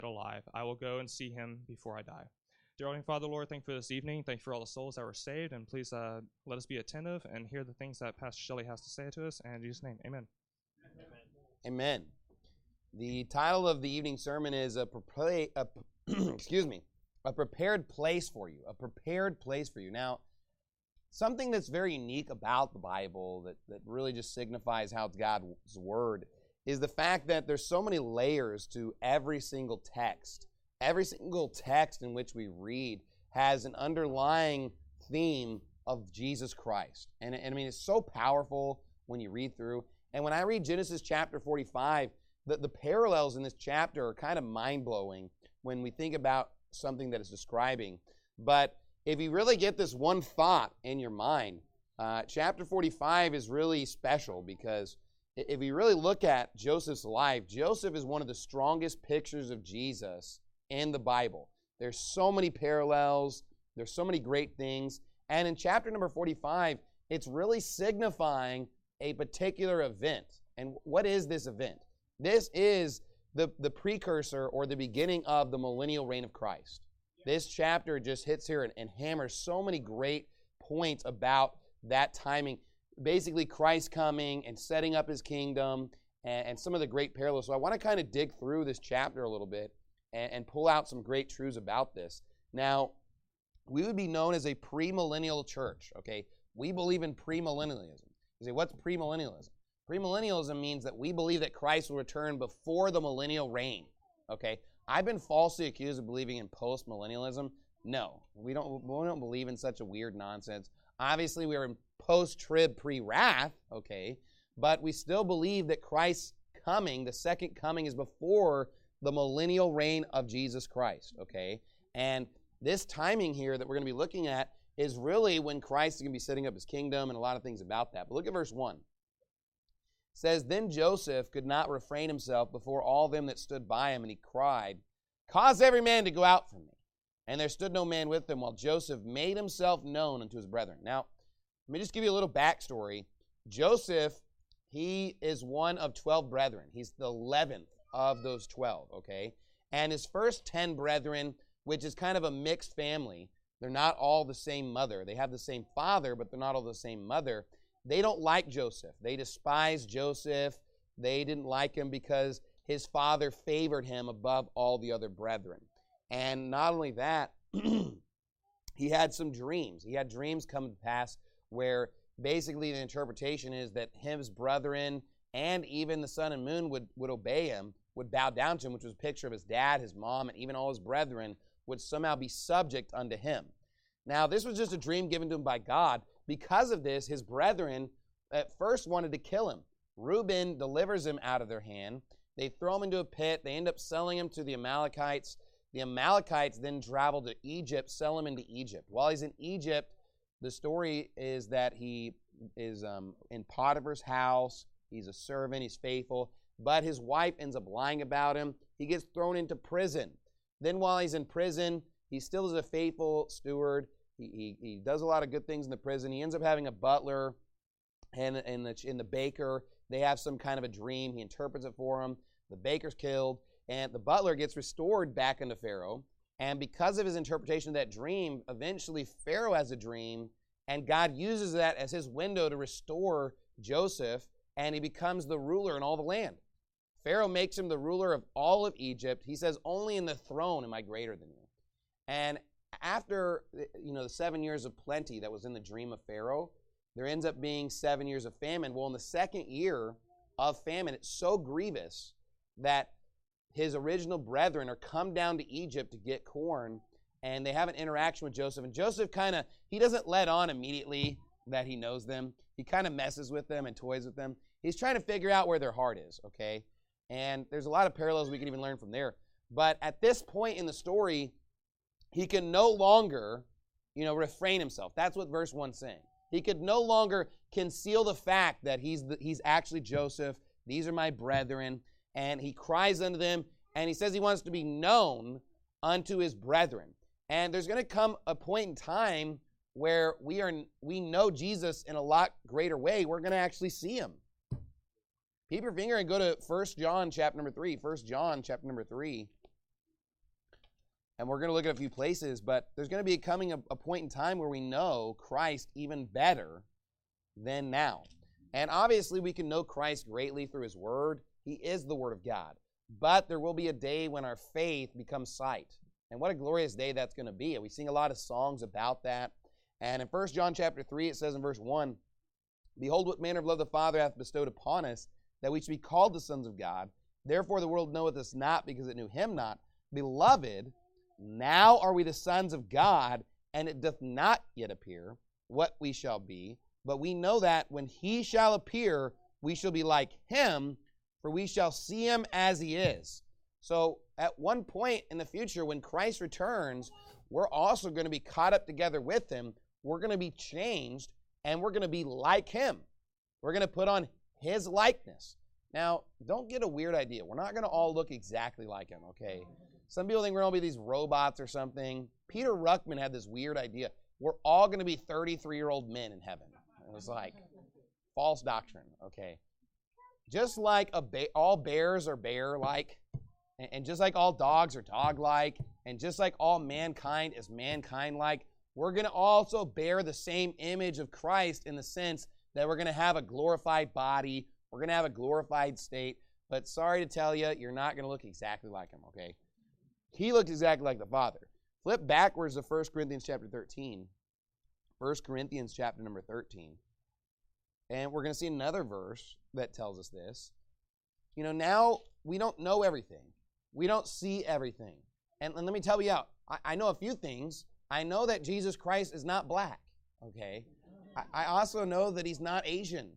alive. I will go and see him before I die. Dear Heavenly Father, Lord, thank you for this evening. Thank you for all the souls that were saved, and please let us be attentive and hear the things that Pastor Shelley has to say to us. And in Jesus' name, amen. Amen. The title of the evening sermon is a prepared place for you. A prepared place for you. Now, something that's very unique about the Bible that really just signifies how it's God's Word is the fact that there's so many layers to every single text. Every single text in which we read has an underlying theme of Jesus Christ. And I mean, it's so powerful when you read through. And when I read Genesis chapter 45, the parallels in this chapter are kind of mind-blowing when we think about something that it's describing. But if you really get this one thought in your mind, chapter 45 is really special because if you really look at Joseph's life, Joseph is one of the strongest pictures of Jesus in the Bible. There's so many parallels. There's so many great things. And in chapter number 45, it's really signifying a particular event. And what is this event? This is the precursor or the beginning of the millennial reign of Christ. This chapter just hits here and hammers so many great points about that timing. Basically, Christ coming and setting up his kingdom and some of the great parallels. So I want to kind of dig through this chapter a little bit and pull out some great truths about this. Now, we would be known as a premillennial church, okay? We believe in premillennialism. You say, what's premillennialism? Premillennialism means that we believe that Christ will return before the millennial reign, okay? I've been falsely accused of believing in post-millennialism. No, we don't believe in such a weird nonsense. Obviously, we are in post-trib, pre-wrath, okay? But we still believe that Christ's coming, the second coming, is before the millennial reign of Jesus Christ, okay? And this timing here that we're going to be looking at is really when Christ is going to be setting up his kingdom and a lot of things about that. But look at verse 1. It says, Then Joseph could not refrain himself before all them that stood by him, and he cried, Cause every man to go out from me. And there stood no man with him, while Joseph made himself known unto his brethren. Now, let me just give you a little backstory. Joseph, he is one of 12 brethren. He's the 11th of those 12, okay? And his first 10 brethren, which is kind of a mixed family, they're not all the same mother. They have the same father, but they're not all the same mother. They don't like Joseph. They despise Joseph. They didn't like him because his father favored him above all the other brethren. And not only that, he had some dreams. He had dreams come to pass where basically the interpretation is that his brethren and even the sun and moon would obey him, would bow down to him, which was a picture of his dad, his mom, and even all his brethren would somehow be subject unto him. Now, this was just a dream given to him by God. Because of this, his brethren at first wanted to kill him. Reuben delivers him out of their hand. They throw him into a pit. They end up selling him to the Amalekites. The Amalekites then travel to Egypt, sell him into Egypt. While he's in Egypt, the story is that he is in Potiphar's house. He's a servant. He's faithful. But his wife ends up lying about him. He gets thrown into prison. Then while he's in prison, he still is a faithful steward. He does a lot of good things in the prison. He ends up having a butler and the baker. They have some kind of a dream. He interprets it for him. The baker's killed, and the butler gets restored back into Pharaoh. And because of his interpretation of that dream, eventually Pharaoh has a dream, and God uses that as his window to restore Joseph, and he becomes the ruler in all the land. Pharaoh makes him the ruler of all of Egypt. He says, only in the throne am I greater than you. And after the 7 years of plenty that was in the dream of Pharaoh, there ends up being 7 years of famine. Well, in the second year of famine, it's so grievous that his original brethren are come down to Egypt to get corn, and they have an interaction with Joseph. And Joseph he doesn't let on immediately that he knows them. He kind of messes with them and toys with them. He's trying to figure out where their heart is, okay? And there's a lot of parallels we can even learn from there. But at this point in the story, he can no longer, refrain himself. That's what verse 1's saying. He could no longer conceal the fact that he's actually Joseph. These are my brethren. And he cries unto them, and he says he wants to be known unto his brethren. And there's going to come a point in time where we know Jesus in a lot greater way. We're going to actually see him. Keep your finger and go to 1 John chapter number 3. 1 John chapter number 3. And we're going to look at a few places, but there's going to be coming a point in time where we know Christ even better than now. And obviously we can know Christ greatly through his word. He is the word of God. But there will be a day when our faith becomes sight. And what a glorious day that's going to be. We sing a lot of songs about that. And in 1 John chapter 3, it says in verse 1, "Behold, what manner of love the Father hath bestowed upon us, that we should be called the sons of God. Therefore the world knoweth us not, because it knew him not. Beloved, now are we the sons of God, and it doth not yet appear what we shall be. But we know that when he shall appear, we shall be like him, for we shall see him as he is." So at one point in the future, when Christ returns, we're also going to be caught up together with him. We're going to be changed, and we're going to be like him. We're going to put on his likeness. Now, don't get a weird idea. We're not going to all look exactly like him, okay? Some people think we're going to be these robots or something. Peter Ruckman had this weird idea. We're all going to be 33-year-old men in heaven. It was like false doctrine, okay? Just like all bears are bear-like, and just like all dogs are dog-like, and just like all mankind is mankind-like, we're going to also bear the same image of Christ in the sense that we're going to have a glorified body, we're going to have a glorified state, but sorry to tell you, you're not going to look exactly like him, okay? He looked exactly like the Father. Flip backwards to 1 Corinthians chapter 13. 1 Corinthians chapter number 13. And we're going to see another verse that tells us this. You know, now we don't know everything. We don't see everything. And let me tell you out, I know a few things. I know that Jesus Christ is not black, okay? I also know that he's not Asian.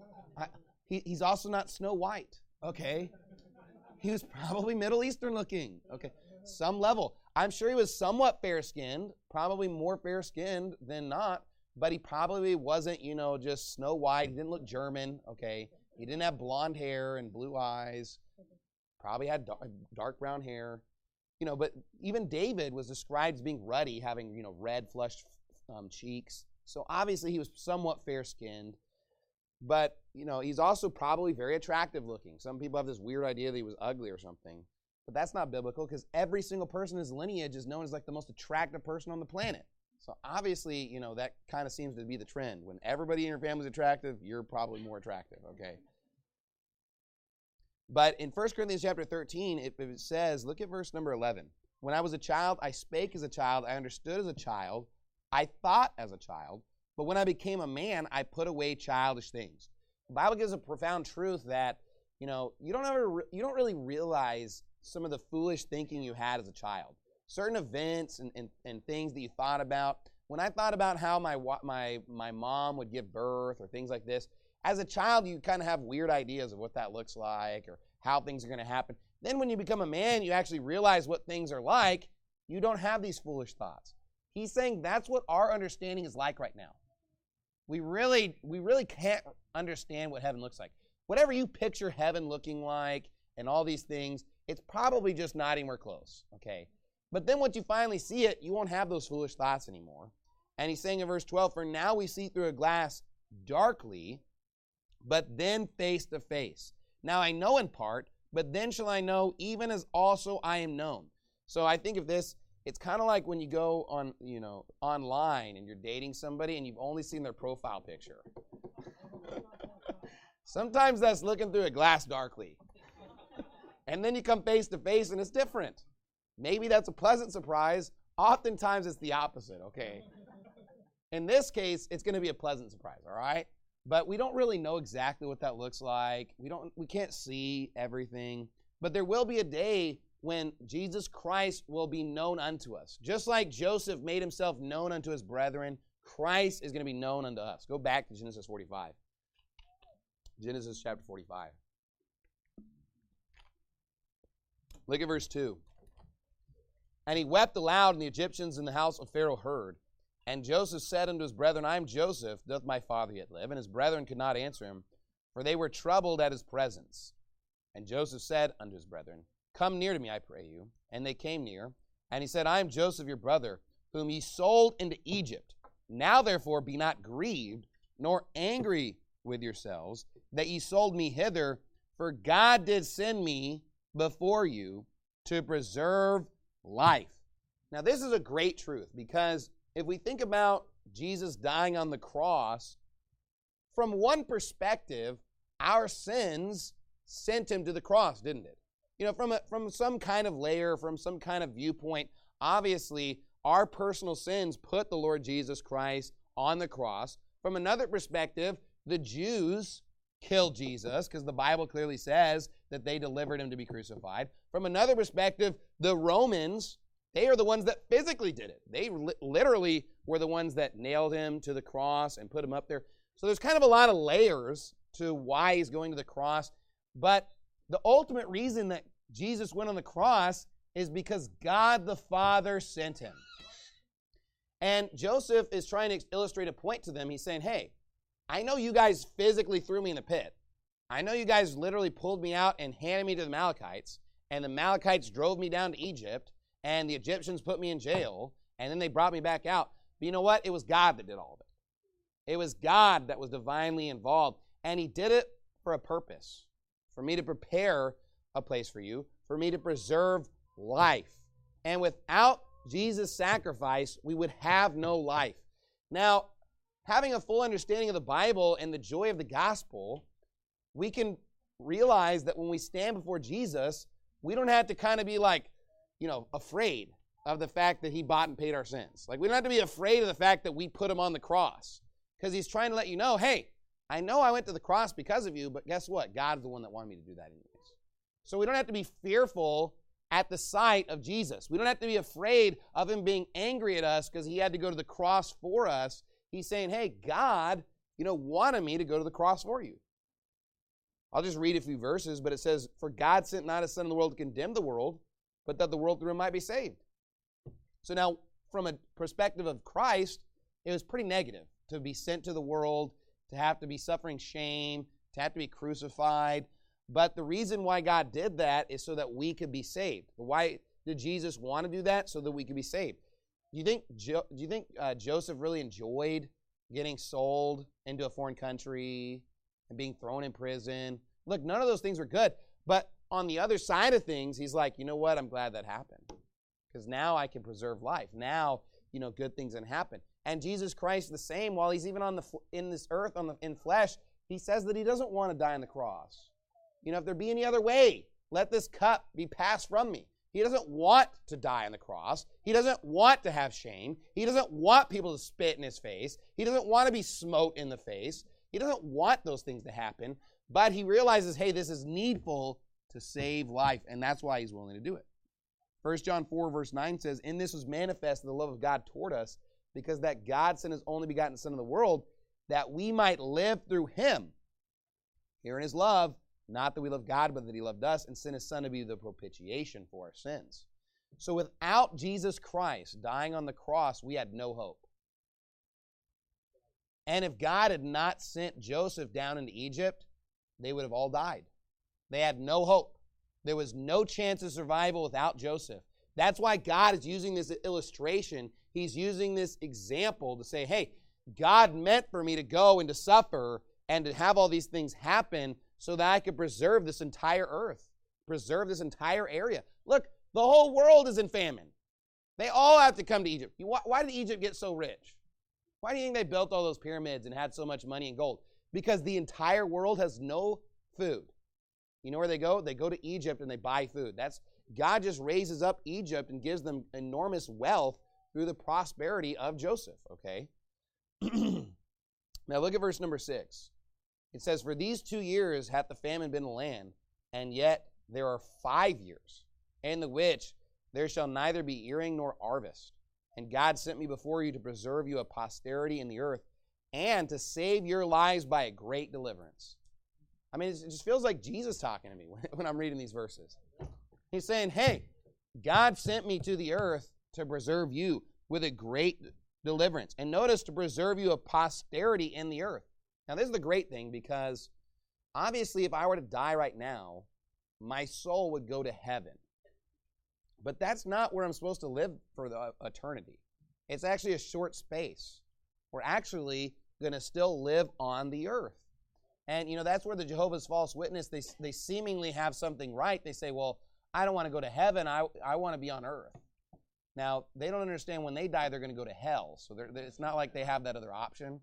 He's also not Snow White, okay? He was probably Middle Eastern looking, okay? Some level. I'm sure he was somewhat fair-skinned, probably more fair-skinned than not, but he probably wasn't, just Snow White. He didn't look German, okay? He didn't have blonde hair and blue eyes. Probably had dark brown hair. But even David was described as being ruddy, having, red, flushed cheeks. So obviously he was somewhat fair-skinned. But, he's also probably very attractive looking. Some people have this weird idea that he was ugly or something. But that's not biblical, because every single person in his lineage is known as like the most attractive person on the planet. So obviously, that kind of seems to be the trend. When everybody in your family is attractive, you're probably more attractive, okay? But in 1 Corinthians chapter 13, it says, look at verse number 11. "When I was a child, I spake as a child, I understood as a child, I thought as a child, but when I became a man, I put away childish things." The Bible gives a profound truth that, you don't really realize some of the foolish thinking you had as a child. Certain events and things that you thought about. When I thought about how my mom would give birth or things like this, as a child, you kind of have weird ideas of what that looks like or how things are going to happen. Then when you become a man, you actually realize what things are like. You don't have these foolish thoughts. He's saying that's what our understanding is like right now. We really can't understand what heaven looks like. Whatever you picture heaven looking like and all these things, it's probably just not anywhere close, okay? But then once you finally see it, you won't have those foolish thoughts anymore. And he's saying in verse 12, "For now we see through a glass darkly, but then face to face. Now I know in part, but then shall I know, even as also I am known." So I think of this, it's kind of like when you go on, online and you're dating somebody and you've only seen their profile picture. Sometimes that's looking through a glass darkly. And then you come face to face and it's different. Maybe that's a pleasant surprise. Oftentimes it's the opposite, okay? In this case, it's going to be a pleasant surprise, all right? But we don't really know exactly what that looks like. We can't see everything. But there will be a day when Jesus Christ will be known unto us. Just like Joseph made himself known unto his brethren, Christ is going to be known unto us. Go back to Genesis 45. Genesis chapter 45. Look at verse 2. "And he wept aloud, and the Egyptians in the house of Pharaoh heard. And Joseph said unto his brethren, I am Joseph, doth my father yet live? And his brethren could not answer him, for they were troubled at his presence. And Joseph said unto his brethren, Come near to me, I pray you. And they came near. And he said, I am Joseph your brother, whom ye sold into Egypt. Now therefore be not grieved, nor angry with yourselves, that ye sold me hither, for God did send me before you to preserve life. Now, this is a great truth because if we think about Jesus dying on the cross, from one perspective, our sins sent him to the cross, didn't it? You know, from some kind of layer, from some kind of viewpoint, obviously, our personal sins put the Lord Jesus Christ on the cross. From another perspective, the Jews killed Jesus because the Bible clearly says that they delivered him to be crucified. From another perspective, the Romans, they are the ones that physically did it. They literally were the ones that nailed him to the cross and put him up there. So there's kind of a lot of layers to why he's going to the cross. But the ultimate reason that Jesus went on the cross is because God the Father sent him. And Joseph is trying to illustrate a point to them. He's saying, hey, I know you guys physically threw me in the pit. I know you guys literally pulled me out and handed me to the Amalekites, and the Amalekites drove me down to Egypt, and the Egyptians put me in jail, and then they brought me back out. But you know what? It was God that did all of it. It was God that was divinely involved, and he did it for a purpose, for me to prepare a place for you, for me to preserve life. And without Jesus' sacrifice, we would have no life. Now, having a full understanding of the Bible and the joy of the gospel, we can realize that when we stand before Jesus, we don't have to kind of be like, afraid of the fact that he bought and paid our sins. Like, we don't have to be afraid of the fact that we put him on the cross, because he's trying to let you know, hey, I know I went to the cross because of you, but guess what? God's the one that wanted me to do that anyways. So we don't have to be fearful at the sight of Jesus. We don't have to be afraid of him being angry at us because he had to go to the cross for us. He's saying, hey, God, wanted me to go to the cross for you. I'll just read a few verses, but it says, for God sent not his Son in the world to condemn the world, but that the world through him might be saved. So now, from a perspective of Christ, it was pretty negative to be sent to the world, to have to be suffering shame, to have to be crucified. But the reason why God did that is so that we could be saved. Why did Jesus want to do that? So that we could be saved. Do you think Joseph really enjoyed getting sold into a foreign country and being thrown in prison? Look, none of those things were good. But on the other side of things, he's like, you know what? I'm glad that happened. Because now I can preserve life. Now, good things can happen. And Jesus Christ, the same, while he's even in this earth, in flesh, he says that he doesn't want to die on the cross. If there be any other way, let this cup be passed from me. He doesn't want to die on the cross. He doesn't want to have shame. He doesn't want people to spit in his face. He doesn't want to be smote in the face. He doesn't want those things to happen. But he realizes, hey, this is needful to save life, and that's why he's willing to do it. 1 John 4, verse 9 says, in this was manifest the love of God toward us, because that God sent his only begotten Son in the world, that we might live through him. Herein is love, not that we love God, but that he loved us and sent his Son to be the propitiation for our sins. So without Jesus Christ dying on the cross, we had no hope. And if God had not sent Joseph down into Egypt, they would have all died. They had no hope. There was no chance of survival without Joseph. That's why God is using this illustration. He's using this example to say, hey, God meant for me to go and to suffer and to have all these things happen so that I could preserve this entire earth, preserve this entire area. Look, the whole world is in famine. They all have to come to Egypt. Why did Egypt get so rich? Why do you think they built all those pyramids and had so much money and gold? Because the entire world has no food. You know where they go? They go to Egypt and they buy food. God just raises up Egypt and gives them enormous wealth through the prosperity of Joseph, okay? Now look at verse number 6. It says, for these 2 years hath the famine been in the land, and yet there are 5 years, in the which there shall neither be earing nor harvest. And God sent me before you to preserve you a posterity in the earth, and to save your lives by a great deliverance. I mean, it just feels like Jesus talking to me when I'm reading these verses. He's saying, hey, God sent me to the earth to preserve you with a great deliverance. And notice, to preserve you a posterity in the earth. Now, this is the great thing, because obviously if I were to die right now, my soul would go to heaven. But that's not where I'm supposed to live for the eternity. It's actually a short space. We're actually going to still live on the earth. And, that's where the Jehovah's False Witness, they seemingly have something right. They say, well, I don't want to go to heaven. I want to be on earth. Now, they don't understand when they die, they're going to go to hell. So it's not like they have that other option.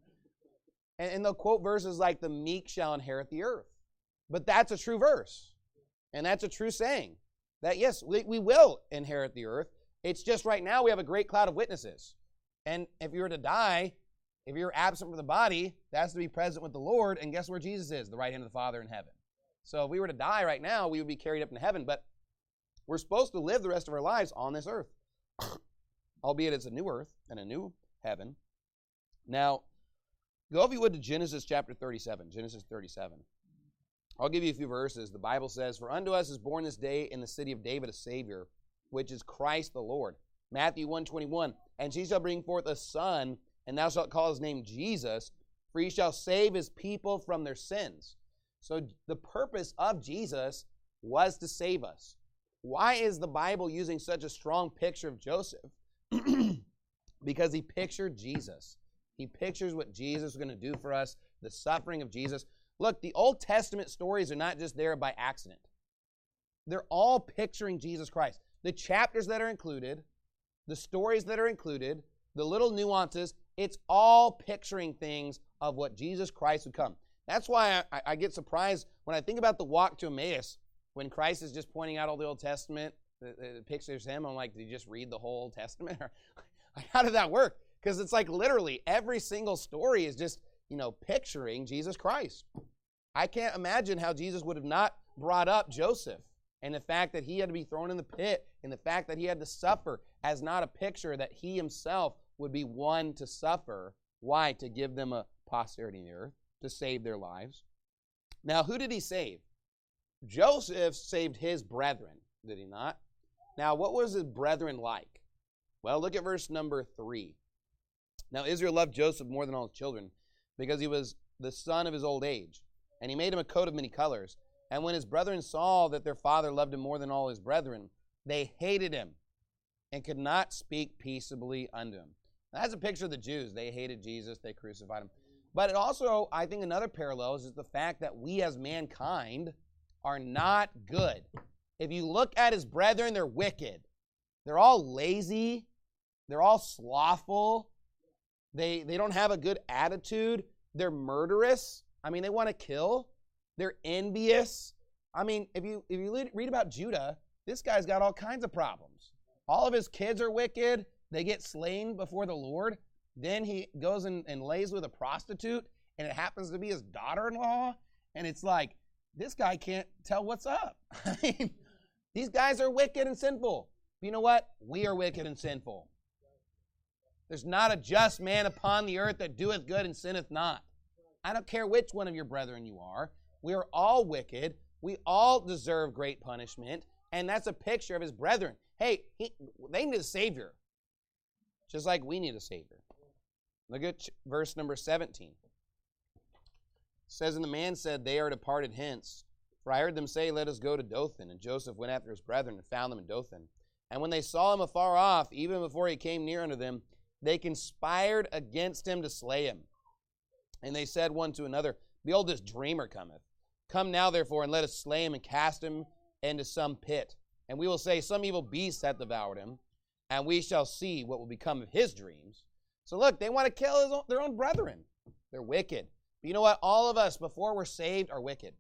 And they'll quote verses like, the meek shall inherit the earth. But that's a true verse. And that's a true saying. That, yes, we will inherit the earth. It's just right now we have a great cloud of witnesses. And if you were to die, if you're absent from the body, that's to be present with the Lord. And guess where Jesus is? The right hand of the Father in heaven. So if we were to die right now, we would be carried up into heaven. But we're supposed to live the rest of our lives on this earth. Albeit it's a new earth and a new heaven. Now, go if you would to Genesis chapter 37. Genesis 37. I'll give you a few verses. The Bible says, for unto us is born this day in the city of David a Savior, which is Christ the Lord. Matthew 1:21. And she shall bring forth a son, and thou shalt call his name Jesus, for he shall save his people from their sins. So the purpose of Jesus was to save us. Why is the Bible using such a strong picture of Joseph? Because he pictured Jesus. He pictures what Jesus is going to do for us, the suffering of Jesus. Look, the Old Testament stories are not just there by accident. They're all picturing Jesus Christ. The chapters that are included, the stories that are included, the little nuances, it's all picturing things of what Jesus Christ would come. That's why I get surprised when I think about the walk to Emmaus, when Christ is just pointing out all the Old Testament, it pictures him. I'm like, did you just read the whole Old Testament? How did that work? Because it's like literally every single story is just, picturing Jesus Christ. I can't imagine how Jesus would have not brought up Joseph and the fact that he had to be thrown in the pit and the fact that he had to suffer as not a picture that he himself would be one to suffer. Why? To give them a posterity in the earth, to save their lives. Now, who did he save? Joseph saved his brethren, did he not? Now, what was his brethren like? Well, look at verse number 3. Now, Israel loved Joseph more than all his children, because he was the son of his old age. And he made him a coat of many colors. And when his brethren saw that their father loved him more than all his brethren, they hated him and could not speak peaceably unto him. Now, that's a picture of the Jews. They hated Jesus. They crucified him. But it also, I think another parallel is the fact that we as mankind are not good. If you look at his brethren, they're wicked. They're all lazy. They're all slothful. They don't have a good attitude. They're murderous. I mean, they want to kill. They're envious. I mean, if you read about Judah, this guy's got all kinds of problems. All of his kids are wicked. They get slain before the Lord. Then he goes and lays with a prostitute, and it happens to be his daughter-in-law. And it's like, this guy can't tell what's up. I mean, these guys are wicked and sinful. But you know what? We are wicked and sinful. There's not a just man upon the earth that doeth good and sinneth not. I don't care which one of your brethren you are. We are all wicked. We all deserve great punishment. And that's a picture of his brethren. Hey, they need a Savior. Just like we need a Savior. Look at verse number 17. It says, and the man said, they are departed hence. For I heard them say, let us go to Dothan. And Joseph went after his brethren and found them in Dothan. And when they saw him afar off, even before he came near unto them, they conspired against him to slay him. And they said one to another, behold, this dreamer cometh. Come now, therefore, and let us slay him and cast him into some pit. And we will say, some evil beast hath devoured him, and we shall see what will become of his dreams. So look, they want to kill their own brethren. They're wicked. But you know what? All of us, before we're saved, are wicked.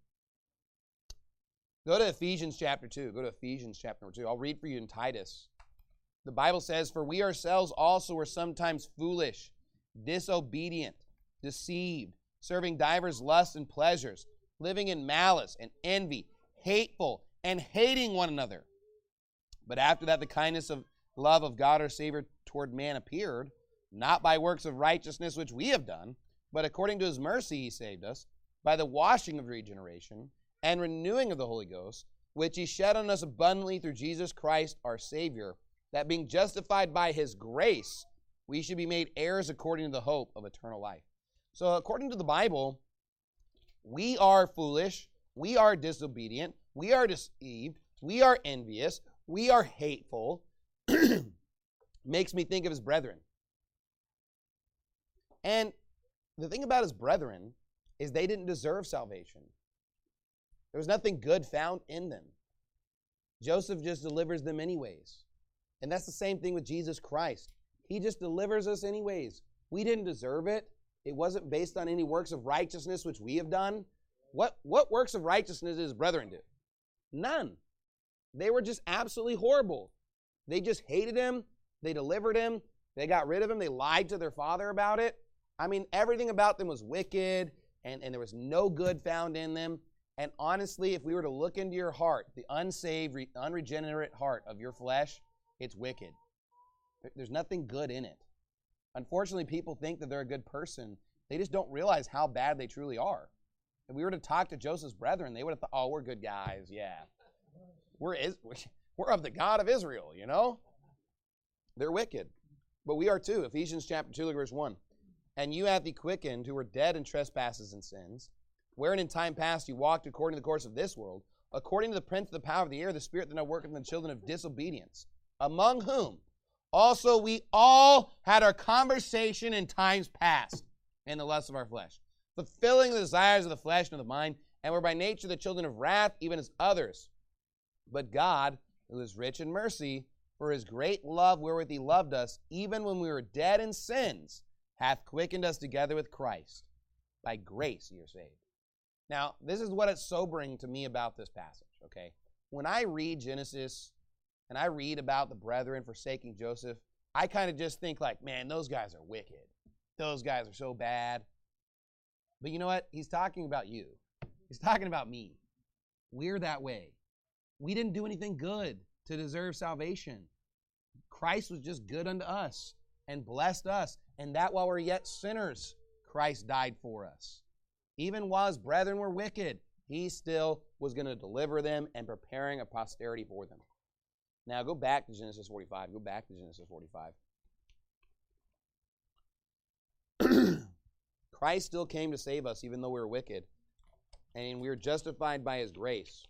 Go to Ephesians chapter 2. Go to Ephesians chapter 2. I'll read for you in Titus. The Bible says, for we ourselves also were sometimes foolish, disobedient, deceived, serving divers lusts and pleasures, living in malice and envy, hateful, and hating one another. But after that, the kindness of love of God our Savior toward man appeared, not by works of righteousness which we have done, but according to his mercy he saved us, by the washing of regeneration and renewing of the Holy Ghost, which he shed on us abundantly through Jesus Christ our Savior, that being justified by his grace, we should be made heirs according to the hope of eternal life. So according to the Bible, we are foolish, we are disobedient, we are deceived, we are envious, we are hateful. Makes me think of his brethren. And the thing about his brethren is they didn't deserve salvation. There was nothing good found in them. Joseph just delivers them anyways. And that's the same thing with Jesus Christ. He just delivers us anyways. We didn't deserve it. It wasn't based on any works of righteousness which we have done. What works of righteousness did his brethren do? None. They were just absolutely horrible. They just hated him. They delivered him. They got rid of him. They lied to their father about it. I mean, everything about them was wicked, and there was no good found in them. And honestly, if we were to look into your heart, the unsaved, unregenerate heart of your flesh, it's wicked. There's nothing good in it. Unfortunately, people think that they're a good person. They just don't realize how bad they truly are. If we were to talk to Joseph's brethren, they would have thought, oh, we're good guys, yeah. We're of the God of Israel, you know? They're wicked. But we are too. Ephesians chapter 2, look at verse 1. And you hath he quickened, who were dead in trespasses and sins, wherein in time past you walked according to the course of this world, according to the prince of the power of the air, the spirit that now worketh in the children of disobedience, among whom also we all had our conversation in times past in the lusts of our flesh, fulfilling the desires of the flesh and of the mind, and were by nature the children of wrath, even as others. But God, who is rich in mercy, for his great love wherewith he loved us, even when we were dead in sins, hath quickened us together with Christ. By grace ye are saved. Now, this is what is sobering to me about this passage, okay? When I read Genesis and I read about the brethren forsaking Joseph, I kind of just think like, man, those guys are wicked. Those guys are so bad. But you know what? He's talking about you. He's talking about me. We're that way. We didn't do anything good to deserve salvation. Christ was just good unto us and blessed us. And that while we're yet sinners, Christ died for us. Even while his brethren were wicked, he still was going to deliver them and preparing a posterity for them. Now go back to Genesis 45. Go back to Genesis 45. Christ still came to save us even though we were wicked. And we were justified by his grace.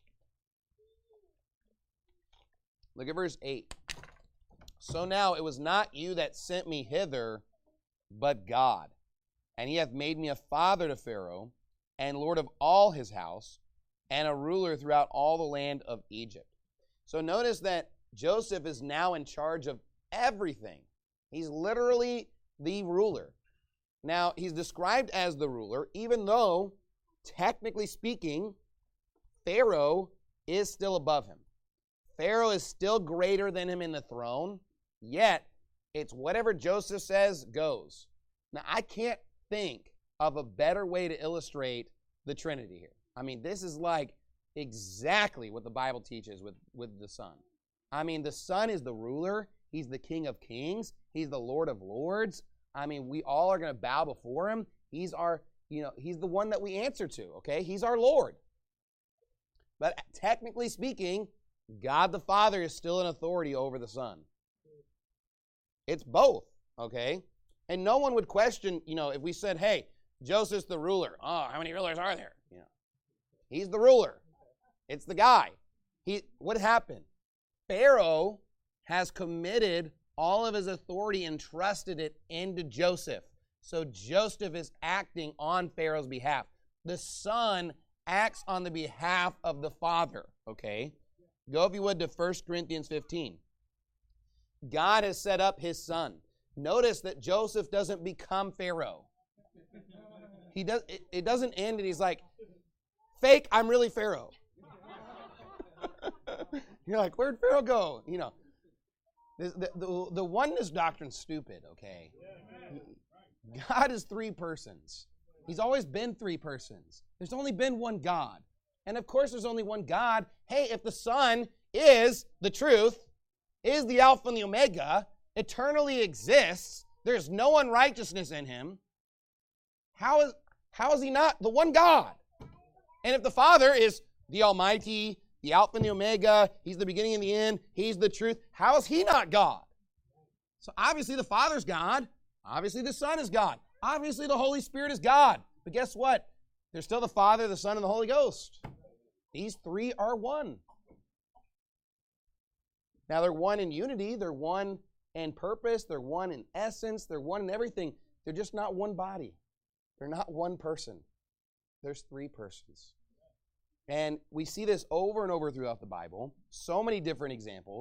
Look at verse 8. So now it was not you that sent me hither, but God. And he hath made me a father to Pharaoh, and lord of all his house, and a ruler throughout all the land of Egypt. So notice that Joseph is now in charge of everything. He's literally the ruler. Now, he's described as the ruler, even though, technically speaking, Pharaoh is still above him. Pharaoh is still greater than him in the throne, yet it's whatever Joseph says goes. Now, I can't think of a better way to illustrate the Trinity here. I mean, this is like exactly what the Bible teaches with the Son. I mean, the Son is the ruler. He's the King of Kings. He's the Lord of Lords. I mean, we all are going to bow before him. He's our, he's the one that we answer to, okay? He's our Lord. But technically speaking, God the Father is still in authority over the Son. It's both, okay? And no one would question, if we said, hey, Joseph's the ruler. Oh, how many rulers are there? He's the ruler. It's the guy. What happened? Pharaoh has committed all of his authority and trusted it into Joseph. So Joseph is acting on Pharaoh's behalf. The Son acts on the behalf of the Father, okay? Go, if you would, to 1 Corinthians 15. God has set up his Son. Notice that Joseph doesn't become Pharaoh. It doesn't end and he's like, fake, I'm really Pharaoh. You're like, where'd Pharaoh go? The oneness doctrine's stupid, okay? God is three persons. He's always been three persons. There's only been one God. And of course there's only one God. Hey, if the Son is the truth, is the Alpha and the Omega, eternally exists, there's no unrighteousness in him, how is he not the one God? And if the Father is the Almighty, the Alpha and the Omega, he's the beginning and the end, he's the truth, how is he not God? So obviously the Father's God, obviously the Son is God, obviously the Holy Spirit is God. But guess what? There's still the Father, the Son, and the Holy Ghost. These three are one. Now they're one in unity, they're one in purpose, they're one in essence, they're one in everything. They're just not one body. They're not one person. There's three persons. And we see this over and over throughout the Bible. So many different examples.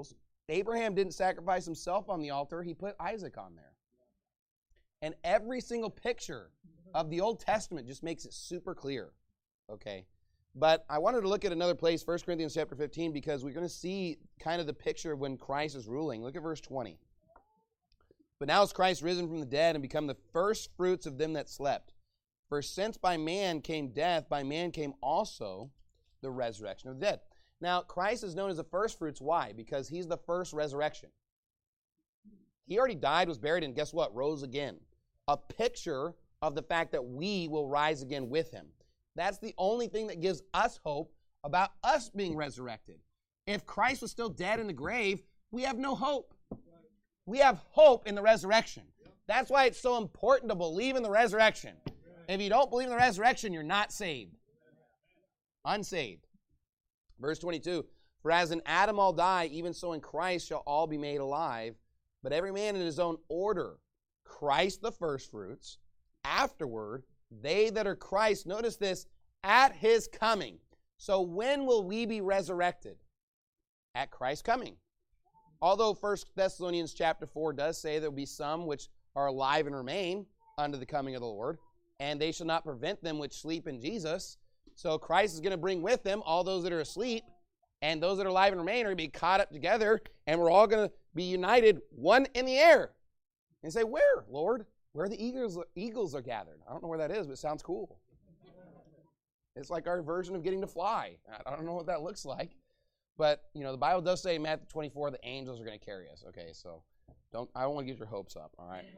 Abraham didn't sacrifice himself on the altar. He put Isaac on there. And every single picture of the Old Testament just makes it super clear. Okay? But I wanted to look at another place, 1 Corinthians chapter 15, because we're going to see kind of the picture of when Christ is ruling. Look at verse 20. But now is Christ risen from the dead and become the first fruits of them that slept. For since by man came death, by man came also the resurrection of the dead. Now, Christ is known as the first fruits. Why? Because he's the first resurrection. He already died, was buried, and guess what? Rose again. A picture of the fact that we will rise again with him. That's the only thing that gives us hope about us being resurrected. If Christ was still dead in the grave, we have no hope. We have hope in the resurrection. That's why it's so important to believe in the resurrection. If you don't believe in the resurrection, you're not saved. Unsaved. Verse 22, for as in Adam all die, even so in Christ shall all be made alive, but every man in his own order. Christ the firstfruits, afterward, they that are Christ, notice this, at his coming. So when will we be resurrected? At Christ's coming. Although 1 Thessalonians chapter 4 does say there will be some which are alive and remain unto the coming of the Lord, and they shall not prevent them which sleep in Jesus. So Christ is going to bring with him all those that are asleep, and those that are alive and remain are going to be caught up together, and we're all going to be united, one in the air. And say, where, Lord? Where the eagles are gathered. I don't know where that is, but it sounds cool. It's like our version of getting to fly. I don't know what that looks like. But, the Bible does say in Matthew 24, the angels are going to carry us. Okay, so I don't want to get your hopes up, all right?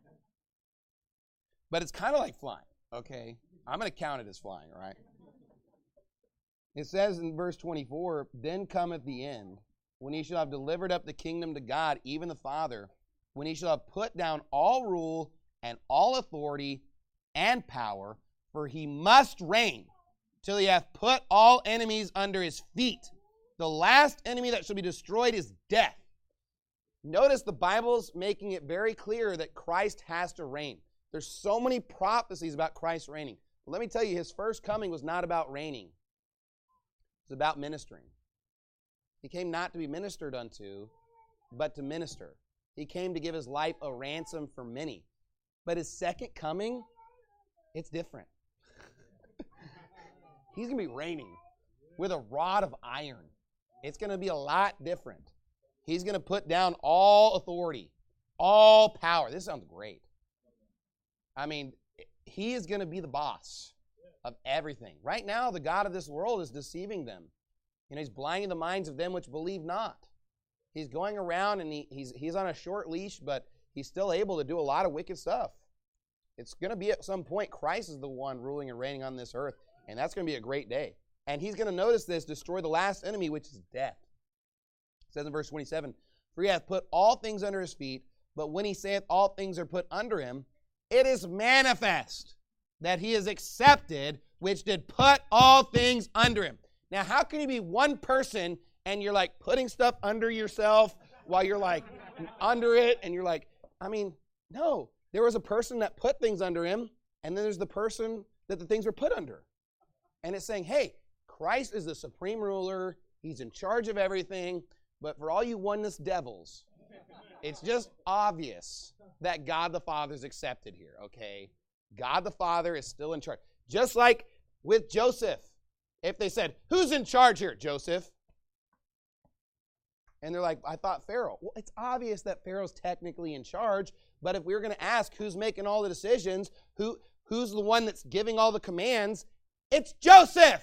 But it's kind of like flying, okay? I'm going to count it as flying, all right? It says in verse 24, then cometh the end, when he shall have delivered up the kingdom to God, even the Father, when he shall have put down all rule and all authority and power, for he must reign till he hath put all enemies under his feet. The last enemy that shall be destroyed is death. Notice the Bible's making it very clear that Christ has to reign. There's so many prophecies about Christ reigning. But let me tell you, his first coming was not about reigning. It was about ministering. He came not to be ministered unto, but to minister. He came to give his life a ransom for many. But his second coming, it's different. He's going to be reigning with a rod of iron. It's going to be a lot different. He's going to put down all authority, all power. This sounds great. I mean, he is going to be the boss of everything. Right now, the god of this world is deceiving them. He's blinding the minds of them which believe not. He's going around and he's on a short leash, but he's still able to do a lot of wicked stuff. It's going to be at some point, Christ is the one ruling and reigning on this earth, and that's going to be a great day. And he's going to, notice this, destroy the last enemy, which is death. It says in verse 27, for he hath put all things under his feet, but when he saith all things are put under him, it is manifest that he is accepted, which did put all things under him. Now, how can you be one person and you're like putting stuff under yourself while you're like under it, and you're like, no. There was a person that put things under him, and then there's the person that the things were put under. And it's saying, hey, Christ is the supreme ruler. He's in charge of everything. But for all you oneness devils, it's just obvious that God the Father is accepted here, okay? God the Father is still in charge. Just like with Joseph. If they said, who's in charge here? Joseph. And they're like, I thought Pharaoh. Well, it's obvious that Pharaoh's technically in charge, but if we were going to ask who's making all the decisions, who's the one that's giving all the commands, it's Joseph.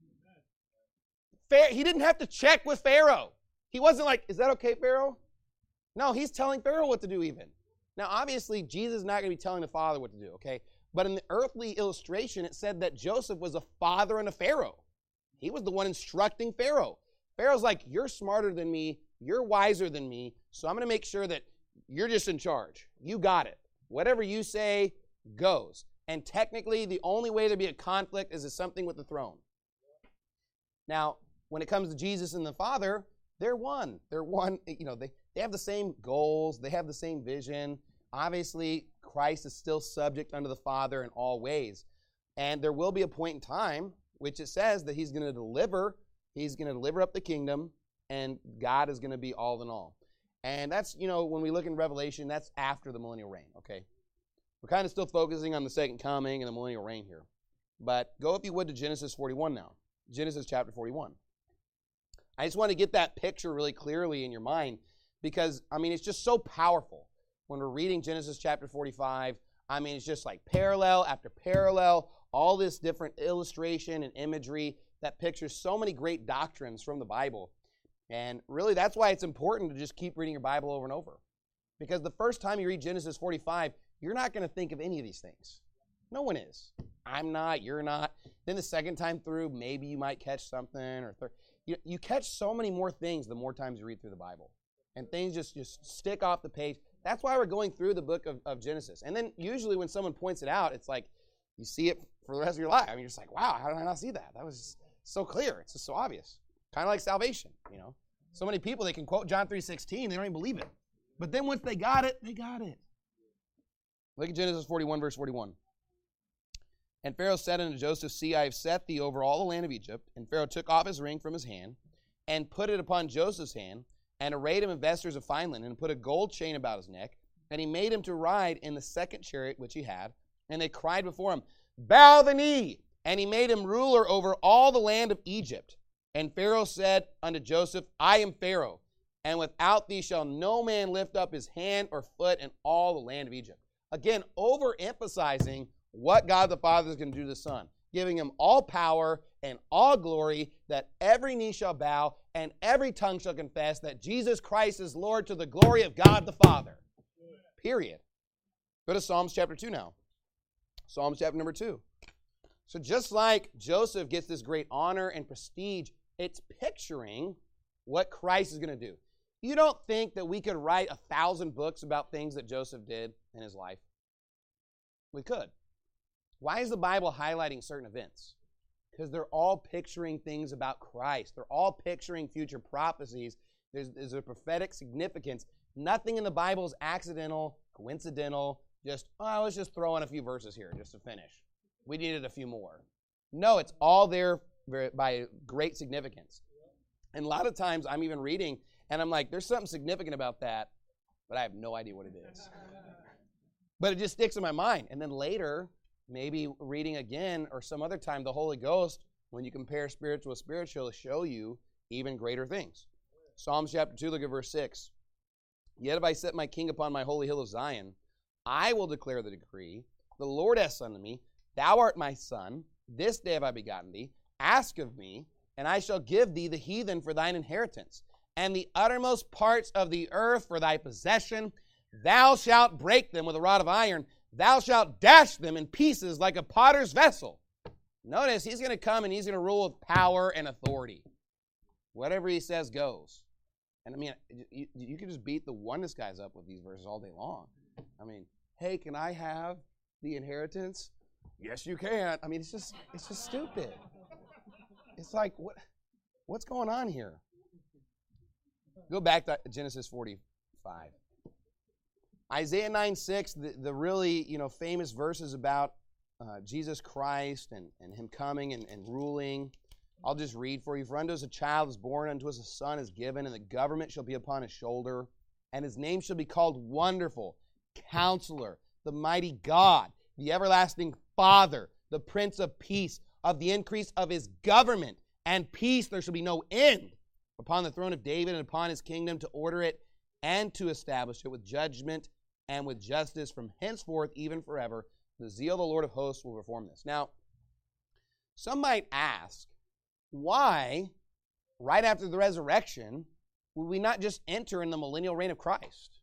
He didn't have to check with Pharaoh. He wasn't like, is that okay, Pharaoh? No, he's telling Pharaoh what to do even. Now, obviously, Jesus is not going to be telling the Father what to do, okay? But in the earthly illustration, it said that Joseph was a father and a Pharaoh. He was the one instructing Pharaoh. Pharaoh's like, you're smarter than me, you're wiser than me, so I'm going to make sure that you're just in charge. You got it. Whatever you say goes. And technically, the only way there'd be a conflict is something with the throne. Now, when it comes to Jesus and the Father, they're one. They're one. They have the same goals. They have the same vision. Obviously, Christ is still subject unto the Father in all ways. And there will be a point in time which it says that he's going to deliver up the kingdom, and God is going to be all in all. And that's, when we look in Revelation, that's after the millennial reign, okay? We're kind of still focusing on the second coming and the millennial reign here. But go, if you would, to Genesis 41 now. Genesis chapter 41. I just want to get that picture really clearly in your mind because, it's just so powerful. When we're reading Genesis chapter 45, it's just like parallel after parallel, all this different illustration and imagery that pictures so many great doctrines from the Bible. And really, that's why it's important to just keep reading your Bible over and over. Because the first time you read Genesis 45, you're not going to think of any of these things. No one is. I'm not, you're not. Then the second time through, maybe you might catch something. Or you catch so many more things the more times you read through the Bible. And things just stick off the page. That's why we're going through the book of Genesis. And then usually when someone points it out, it's like you see it for the rest of your life. You're just like, wow, how did I not see that? That was just so clear. It's just so obvious. Kind of like salvation, So many people, they can quote John 3:16, they don't even believe it. But then once they got it, they got it. Look at Genesis 41, verse 41. And Pharaoh said unto Joseph, See, I have set thee over all the land of Egypt. And Pharaoh took off his ring from his hand, and put it upon Joseph's hand, and arrayed him in vestures of fine linen, and put a gold chain about his neck. And he made him to ride in the second chariot which he had. And they cried before him, Bow the knee! And he made him ruler over all the land of Egypt. And Pharaoh said unto Joseph, I am Pharaoh, and without thee shall no man lift up his hand or foot in all the land of Egypt. Again, overemphasizing what God the Father is going to do to the Son, giving him all power and all glory, that every knee shall bow and every tongue shall confess that Jesus Christ is Lord, to the glory of God the Father. Period. Go to Psalms chapter 2 now. Psalms chapter number 2. So just like Joseph gets this great honor and prestige, it's picturing what Christ is going to do. You don't think that we could write 1,000 books about things that Joseph did in his life? We could. Why is the Bible highlighting certain events? Because they're all picturing things about Christ. They're all picturing future prophecies. There's a prophetic significance. Nothing in the Bible is accidental, coincidental, let's just throw in a few verses here just to finish. We needed a few more. No, it's all there by great significance. And a lot of times I'm even reading, and I'm like, there's something significant about that, but I have no idea what it is. But it just sticks in my mind. And then later, maybe reading again or some other time, the Holy Ghost, when you compare spiritual with spiritual, will show you even greater things. Psalms chapter 2, look at verse 6. Yet have I set my king upon my holy hill of Zion. I will declare the decree. The Lord hath sent unto me. Thou art my son. This day have I begotten thee. Ask of me, and I shall give thee the heathen for thine inheritance, and the uttermost parts of the earth for thy possession. Thou shalt break them with a rod of iron. Thou shalt dash them in pieces like a potter's vessel. Notice, he's going to come and he's going to rule with power and authority. Whatever he says goes. And you can just beat the oneness guys up with these verses all day long. Hey, can I have the inheritance? Yes, you can. It's just stupid. It's like, what's going on here? Go back to Genesis 45. Isaiah 9:6, the really famous verses about Jesus Christ and him coming and ruling. I'll just read for you. For unto us a child is born, unto us a son is given, and the government shall be upon his shoulder, and his name shall be called Wonderful, Counselor, the Mighty God, the Everlasting Father, the Prince of Peace. Of the increase of his government and peace there shall be no end, upon the throne of David and upon his kingdom, to order it and to establish it with judgment and with justice from henceforth even forever. The zeal of the Lord of hosts will perform this. Now, some might ask, why, right after the resurrection, would we not just enter in the millennial reign of Christ?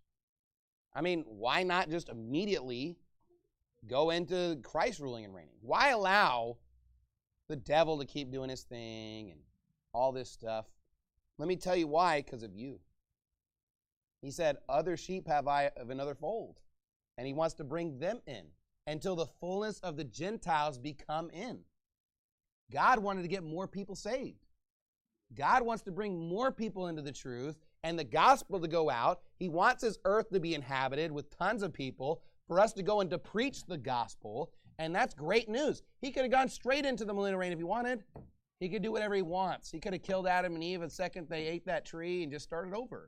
Why not just immediately go into Christ ruling and reigning? Why allow the devil to keep doing his thing and all this stuff? Let me tell you why, because of you. He said, other sheep have I of another fold. And he wants to bring them in until the fullness of the Gentiles be come in. God wanted to get more people saved. God wants to bring more people into the truth and the gospel to go out. He wants his earth to be inhabited with tons of people for us to go and to preach the gospel. And that's great news. He could have gone straight into the millennial reign if he wanted. He could do whatever he wants. He could have killed Adam and Eve the second they ate that tree and just started over.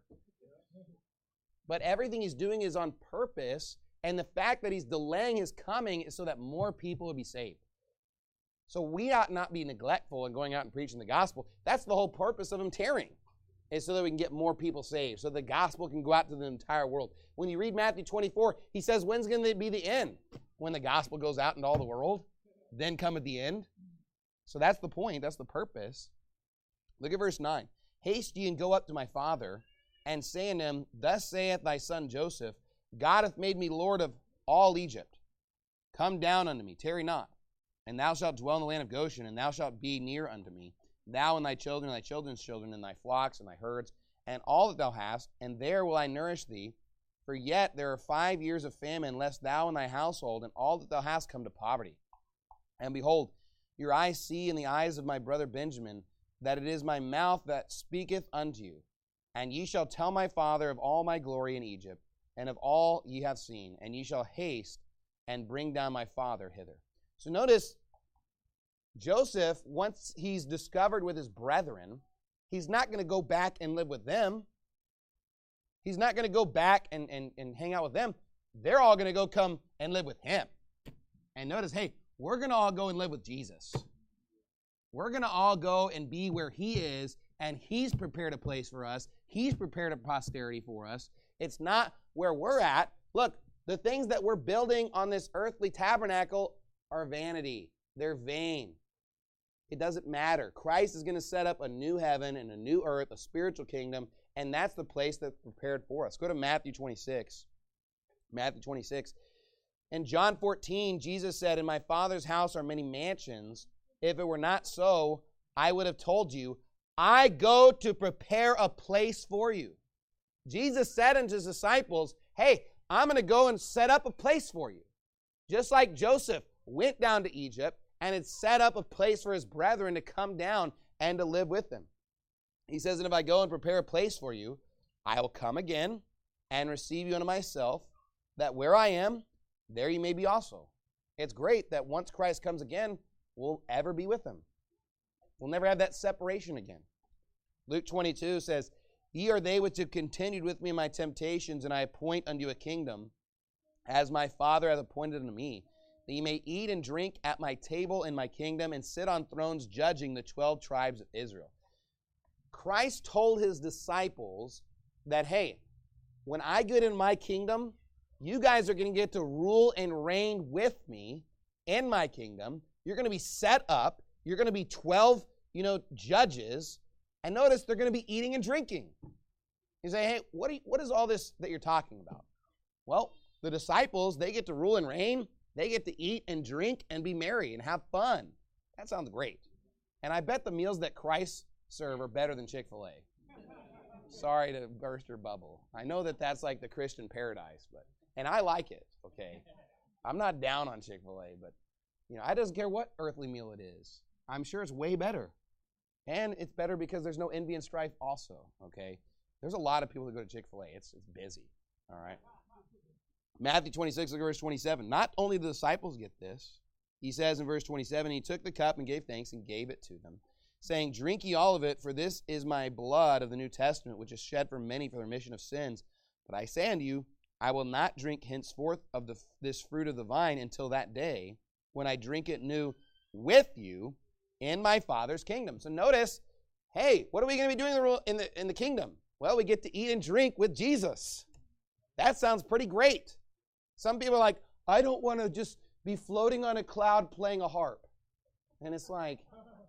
But everything he's doing is on purpose, and the fact that he's delaying his coming is so that more people will be saved. So we ought not be neglectful in going out and preaching the gospel. That's the whole purpose of him tarrying, is so that we can get more people saved, so the gospel can go out to the entire world. When you read Matthew 24, he says, when's going to be the end? When the gospel goes out into all the world, then come at the end. So that's the point. That's the purpose. Look at verse 9. Haste ye and go up to my father, and say unto him, thus saith thy son Joseph, God hath made me Lord of all Egypt. Come down unto me, tarry not. And thou shalt dwell in the land of Goshen, and thou shalt be near unto me, thou and thy children, and thy children's children, and thy flocks, and thy herds, and all that thou hast, and there will I nourish thee. For yet there are 5 years of famine, lest thou and thy household, and all that thou hast come to poverty. And behold, your eyes see in the eyes of my brother Benjamin, that it is my mouth that speaketh unto you. And ye shall tell my father of all my glory in Egypt, and of all ye have seen, and ye shall haste and bring down my father hither. So notice, Joseph, once he's discovered with his brethren, he's not going to go back and live with them. He's not going to go back and hang out with them. They're all going to go come and live with him. And notice, hey, we're going to all go and live with Jesus. We're going to all go and be where he is, and he's prepared a place for us. He's prepared a posterity for us. It's not where we're at. Look, the things that we're building on this earthly tabernacle are vanity. They're vain. It doesn't matter. Christ is going to set up a new heaven and a new earth, a spiritual kingdom, and that's the place that's prepared for us. Go to Matthew 26. Matthew 26. In John 14, Jesus said, in my Father's house are many mansions. If it were not so, I would have told you, I go to prepare a place for you. Jesus said unto his disciples, hey, I'm going to go and set up a place for you. Just like Joseph went down to Egypt and had set up a place for his brethren to come down and to live with them. He says, and if I go and prepare a place for you, I will come again and receive you unto myself, that where I am, there you may be also. It's great that once Christ comes again, we'll ever be with him. We'll never have that separation again. Luke 22 says, ye are they which have continued with me in my temptations, and I appoint unto you a kingdom, as my Father hath appointed unto me, that ye may eat and drink at my table in my kingdom, and sit on thrones judging the 12 tribes of Israel. Christ told his disciples that, hey, when I get in my kingdom, you guys are going to get to rule and reign with me in my kingdom. You're going to be set up. You're going to be 12, judges. And notice they're going to be eating and drinking. You say, hey, what is all this that you're talking about? Well, the disciples, they get to rule and reign. They get to eat and drink and be merry and have fun. That sounds great. And I bet the meals that Christ serve are better than Chick-fil-A. Sorry to burst your bubble. I know that that's like the Christian paradise, and I like it, okay? I'm not down on Chick-fil-A, but, I don't care what earthly meal it is. I'm sure it's way better. And it's better because there's no envy and strife also, okay? There's a lot of people that go to Chick-fil-A. It's busy, all right? Matthew 26, look at verse 27. Not only the disciples get this, he says in verse 27, he took the cup and gave thanks and gave it to them, saying, drink ye all of it, for this is my blood of the New Testament, which is shed for many for the remission of sins. But I say unto you, I will not drink henceforth of this fruit of the vine until that day when I drink it new with you in my Father's kingdom. So notice, hey, what are we going to be doing in the kingdom? Well, we get to eat and drink with Jesus. That sounds pretty great. Some people are like, I don't want to just be floating on a cloud playing a harp. And it's like,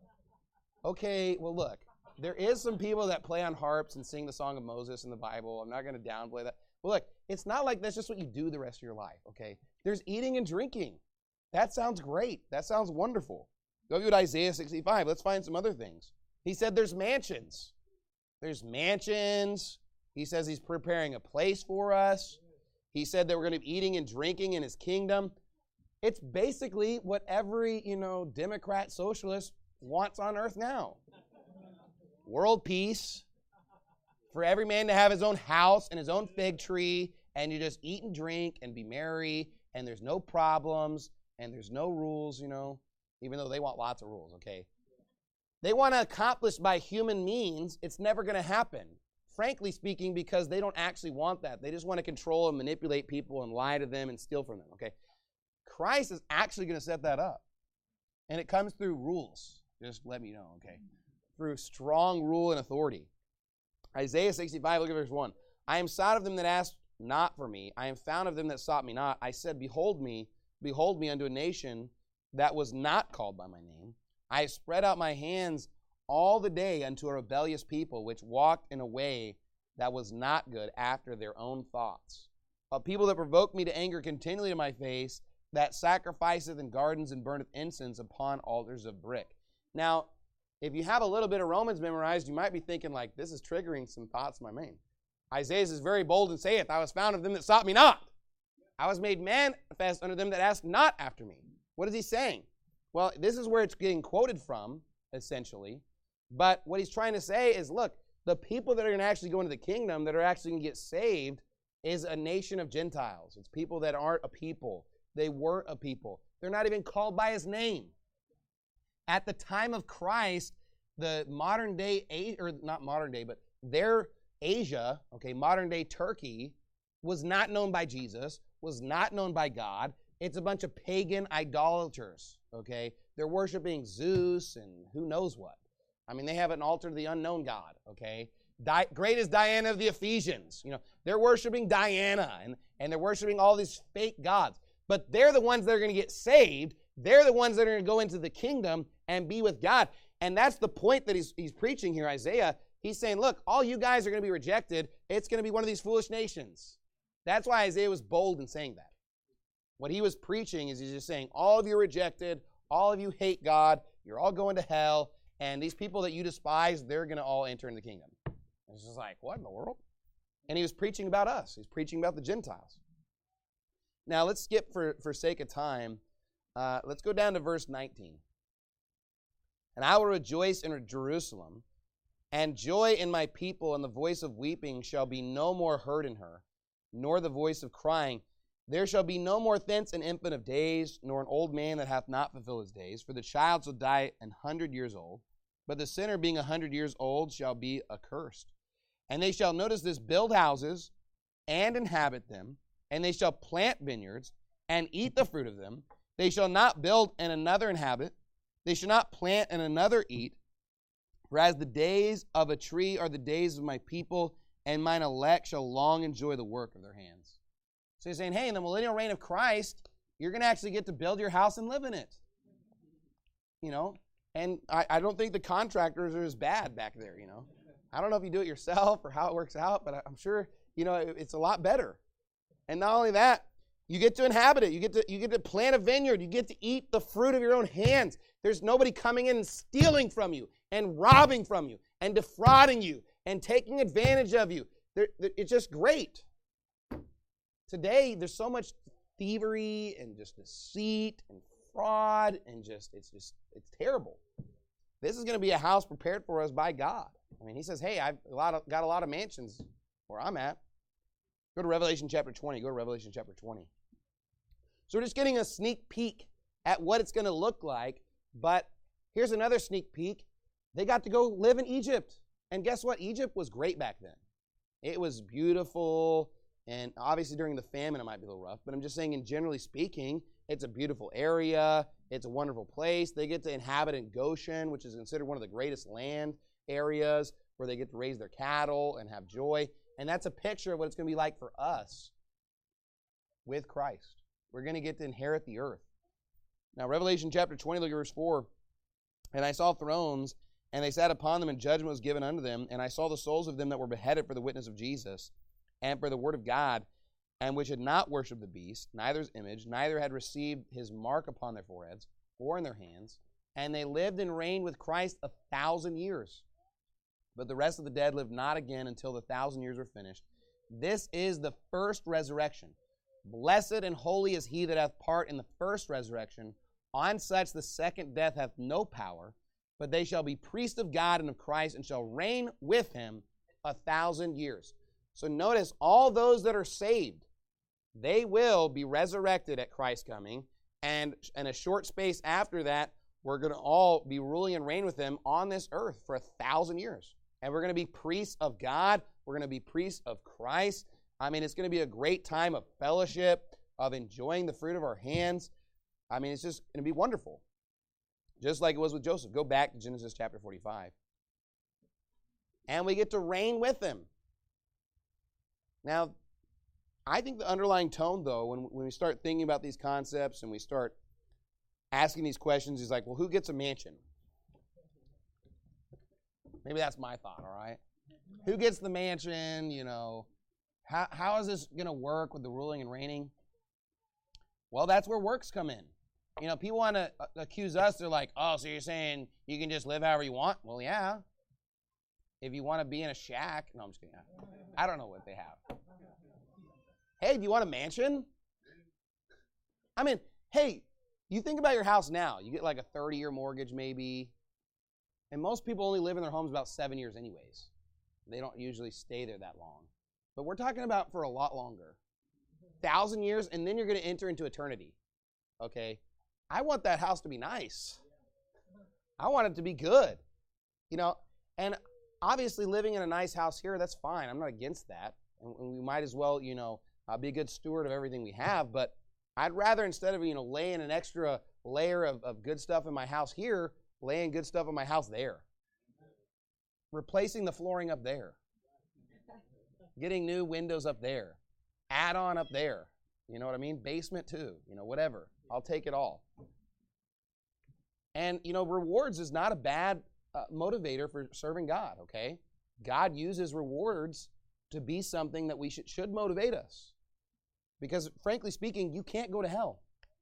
okay, well, look, there is some people that play on harps and sing the Song of Moses in the Bible. I'm not going to downplay that. But look, it's not like that's just what you do the rest of your life, okay? There's eating and drinking. That sounds great. That sounds wonderful. Go to Isaiah 65. Let's find some other things. He said there's mansions. There's mansions. He says he's preparing a place for us. He said that we're going to be eating and drinking in his kingdom. It's basically what every, Democrat socialist wants on earth now. World peace, for every man to have his own house and his own fig tree, and you just eat and drink and be merry, and there's no problems, and there's no rules, even though they want lots of rules, okay? they want to accomplish by human means, it's never going to happen. Frankly speaking, because they don't actually want that. They just want to control and manipulate people and lie to them and steal from them, okay? Christ is actually going to set that up. And it comes through rules. Just let me know, okay? Through strong rule and authority. Isaiah 65, look at verse 1. I am sought of them that asked not for me. I am found of them that sought me not. I said, behold me unto a nation that was not called by my name. I have spread out my hands all the day unto a rebellious people, which walked in a way that was not good after their own thoughts. A people that provoke me to anger continually to my face, that sacrificeth in gardens and burneth incense upon altars of brick. Now, if you have a little bit of Romans memorized, you might be thinking like, this is triggering some thoughts in my mind. Isaiah is very bold and saith, I was found of them that sought me not. I was made manifest unto them that asked not after me. What is he saying? Well, this is where it's getting quoted from, essentially. But what he's trying to say is, look, the people that are going to actually go into the kingdom, that are actually going to get saved, is a nation of Gentiles. It's people that aren't a people. They weren't a people. They're not even called by his name. At the time of Christ, the modern day, or not modern day, but their Asia, okay, modern day Turkey, was not known by Jesus, was not known by God. It's a bunch of pagan idolaters, okay? They're worshiping Zeus and who knows what. I mean, they have an altar to the unknown God, okay? Great is Diana of the Ephesians. You know, they're worshiping Diana, and they're worshiping all these fake gods. But they're the ones that are going to get saved. They're the ones that are going to go into the kingdom and be with God. And that's the point that he's preaching here, Isaiah. He's saying, look, all you guys are going to be rejected. It's going to be one of these foolish nations. That's why Isaiah was bold in saying that. What he was preaching is he's just saying, all of you are rejected. All of you hate God. You're all going to hell. And these people that you despise, they're going to all enter into the kingdom. And it's just like, what in the world? And he was preaching about us. He's preaching about the Gentiles. Now, let's skip for sake of time. Let's go down to verse 19. And I will rejoice in Jerusalem, and joy in my people, and the voice of weeping shall be no more heard in her, nor the voice of crying. There shall be no more thence an infant of days, nor an old man that hath not fulfilled his days. For the child shall die 100 years old, but the sinner being 100 years old shall be accursed. And they shall, notice this, build houses and inhabit them, and they shall plant vineyards and eat the fruit of them. They shall not build and another inhabit. They shall not plant and another eat. Whereas the days of a tree are the days of my people, and mine elect shall long enjoy the work of their hands. So he's saying, hey, in the millennial reign of Christ, you're going to actually get to build your house and live in it. You know? And I don't think the contractors are as bad back there, you know? I don't know if you do it yourself or how it works out, but I'm sure, you know, it's a lot better. And not only that, you get to inhabit it. You get to plant a vineyard. You get to eat the fruit of your own hands. There's nobody coming in and stealing from you and robbing from you and defrauding you and taking advantage of you. It's just great. Today, there's so much thievery and just deceit and fraud and it's terrible. This is going to be a house prepared for us by God. I mean, he says, hey, I've got a lot of mansions where I'm at. Go to Revelation chapter 20. Go to Revelation chapter 20. So we're just getting a sneak peek at what it's going to look like. But here's another sneak peek. They got to go live in Egypt. And guess what? Egypt was great back then. It was beautiful. And obviously during the famine, it might be a little rough. But I'm just saying, in generally speaking, it's a beautiful area. It's a wonderful place. They get to inhabit in Goshen, which is considered one of the greatest land areas where they get to raise their cattle and have joy. And that's a picture of what it's going to be like for us with Christ. We're going to get to inherit the earth. Now, Revelation chapter 20, look at verse 4. And I saw thrones, and they sat upon them, and judgment was given unto them. And I saw the souls of them that were beheaded for the witness of Jesus and for the word of God, and which had not worshipped the beast, neither his image, neither had received his mark upon their foreheads or in their hands. And they lived and reigned with Christ 1,000 years. But the rest of the dead lived not again until the 1,000 years were finished. This is the first resurrection. Blessed and holy is he that hath part in the first resurrection. On such the second death hath no power, but they shall be priests of God and of Christ, and shall reign with him 1,000 years. So notice, all those that are saved, they will be resurrected at Christ's coming, and in a short space after that, we're going to all be ruling and reign with him on this earth for 1,000 years. And we're going to be priests of God. We're going to be priests of Christ. I mean, it's going to be a great time of fellowship, of enjoying the fruit of our hands. I mean, it's just going to be wonderful. Just like it was with Joseph. Go back to Genesis chapter 45. And we get to reign with him. Now, I think the underlying tone, though, when we start thinking about these concepts and we start asking these questions, is like, well, who gets a mansion? Maybe that's my thought, all right? Who gets the mansion, you know? How is this going to work with the ruling and reigning? Well, that's where works come in. You know, people want to accuse us. They're like, oh, so you're saying you can just live however you want? Well, yeah. If you want to be in a shack. No, I'm just kidding. I don't know what they have. Hey, do you want a mansion? I mean, hey, you think about your house now. You get like a 30-year mortgage maybe. And most people only live in their homes about 7 years anyways. They don't usually stay there that long. But we're talking about for a lot longer. 1,000 years, and then you're going to enter into eternity. Okay? I want that house to be nice. I want it to be good. You know, and obviously living in a nice house here, that's fine. I'm not against that. And we might as well, you know, be a good steward of everything we have. But I'd rather, instead of, you know, laying an extra layer of good stuff in my house here, laying good stuff in my house there. Replacing the flooring up there. Getting new windows up there. Add-on up there. You know what I mean? Basement too. You know, whatever. I'll take it all. And, you know, rewards is not a bad motivator for serving God, okay? God uses rewards to be something that we should motivate us. Because, frankly speaking, you can't go to hell.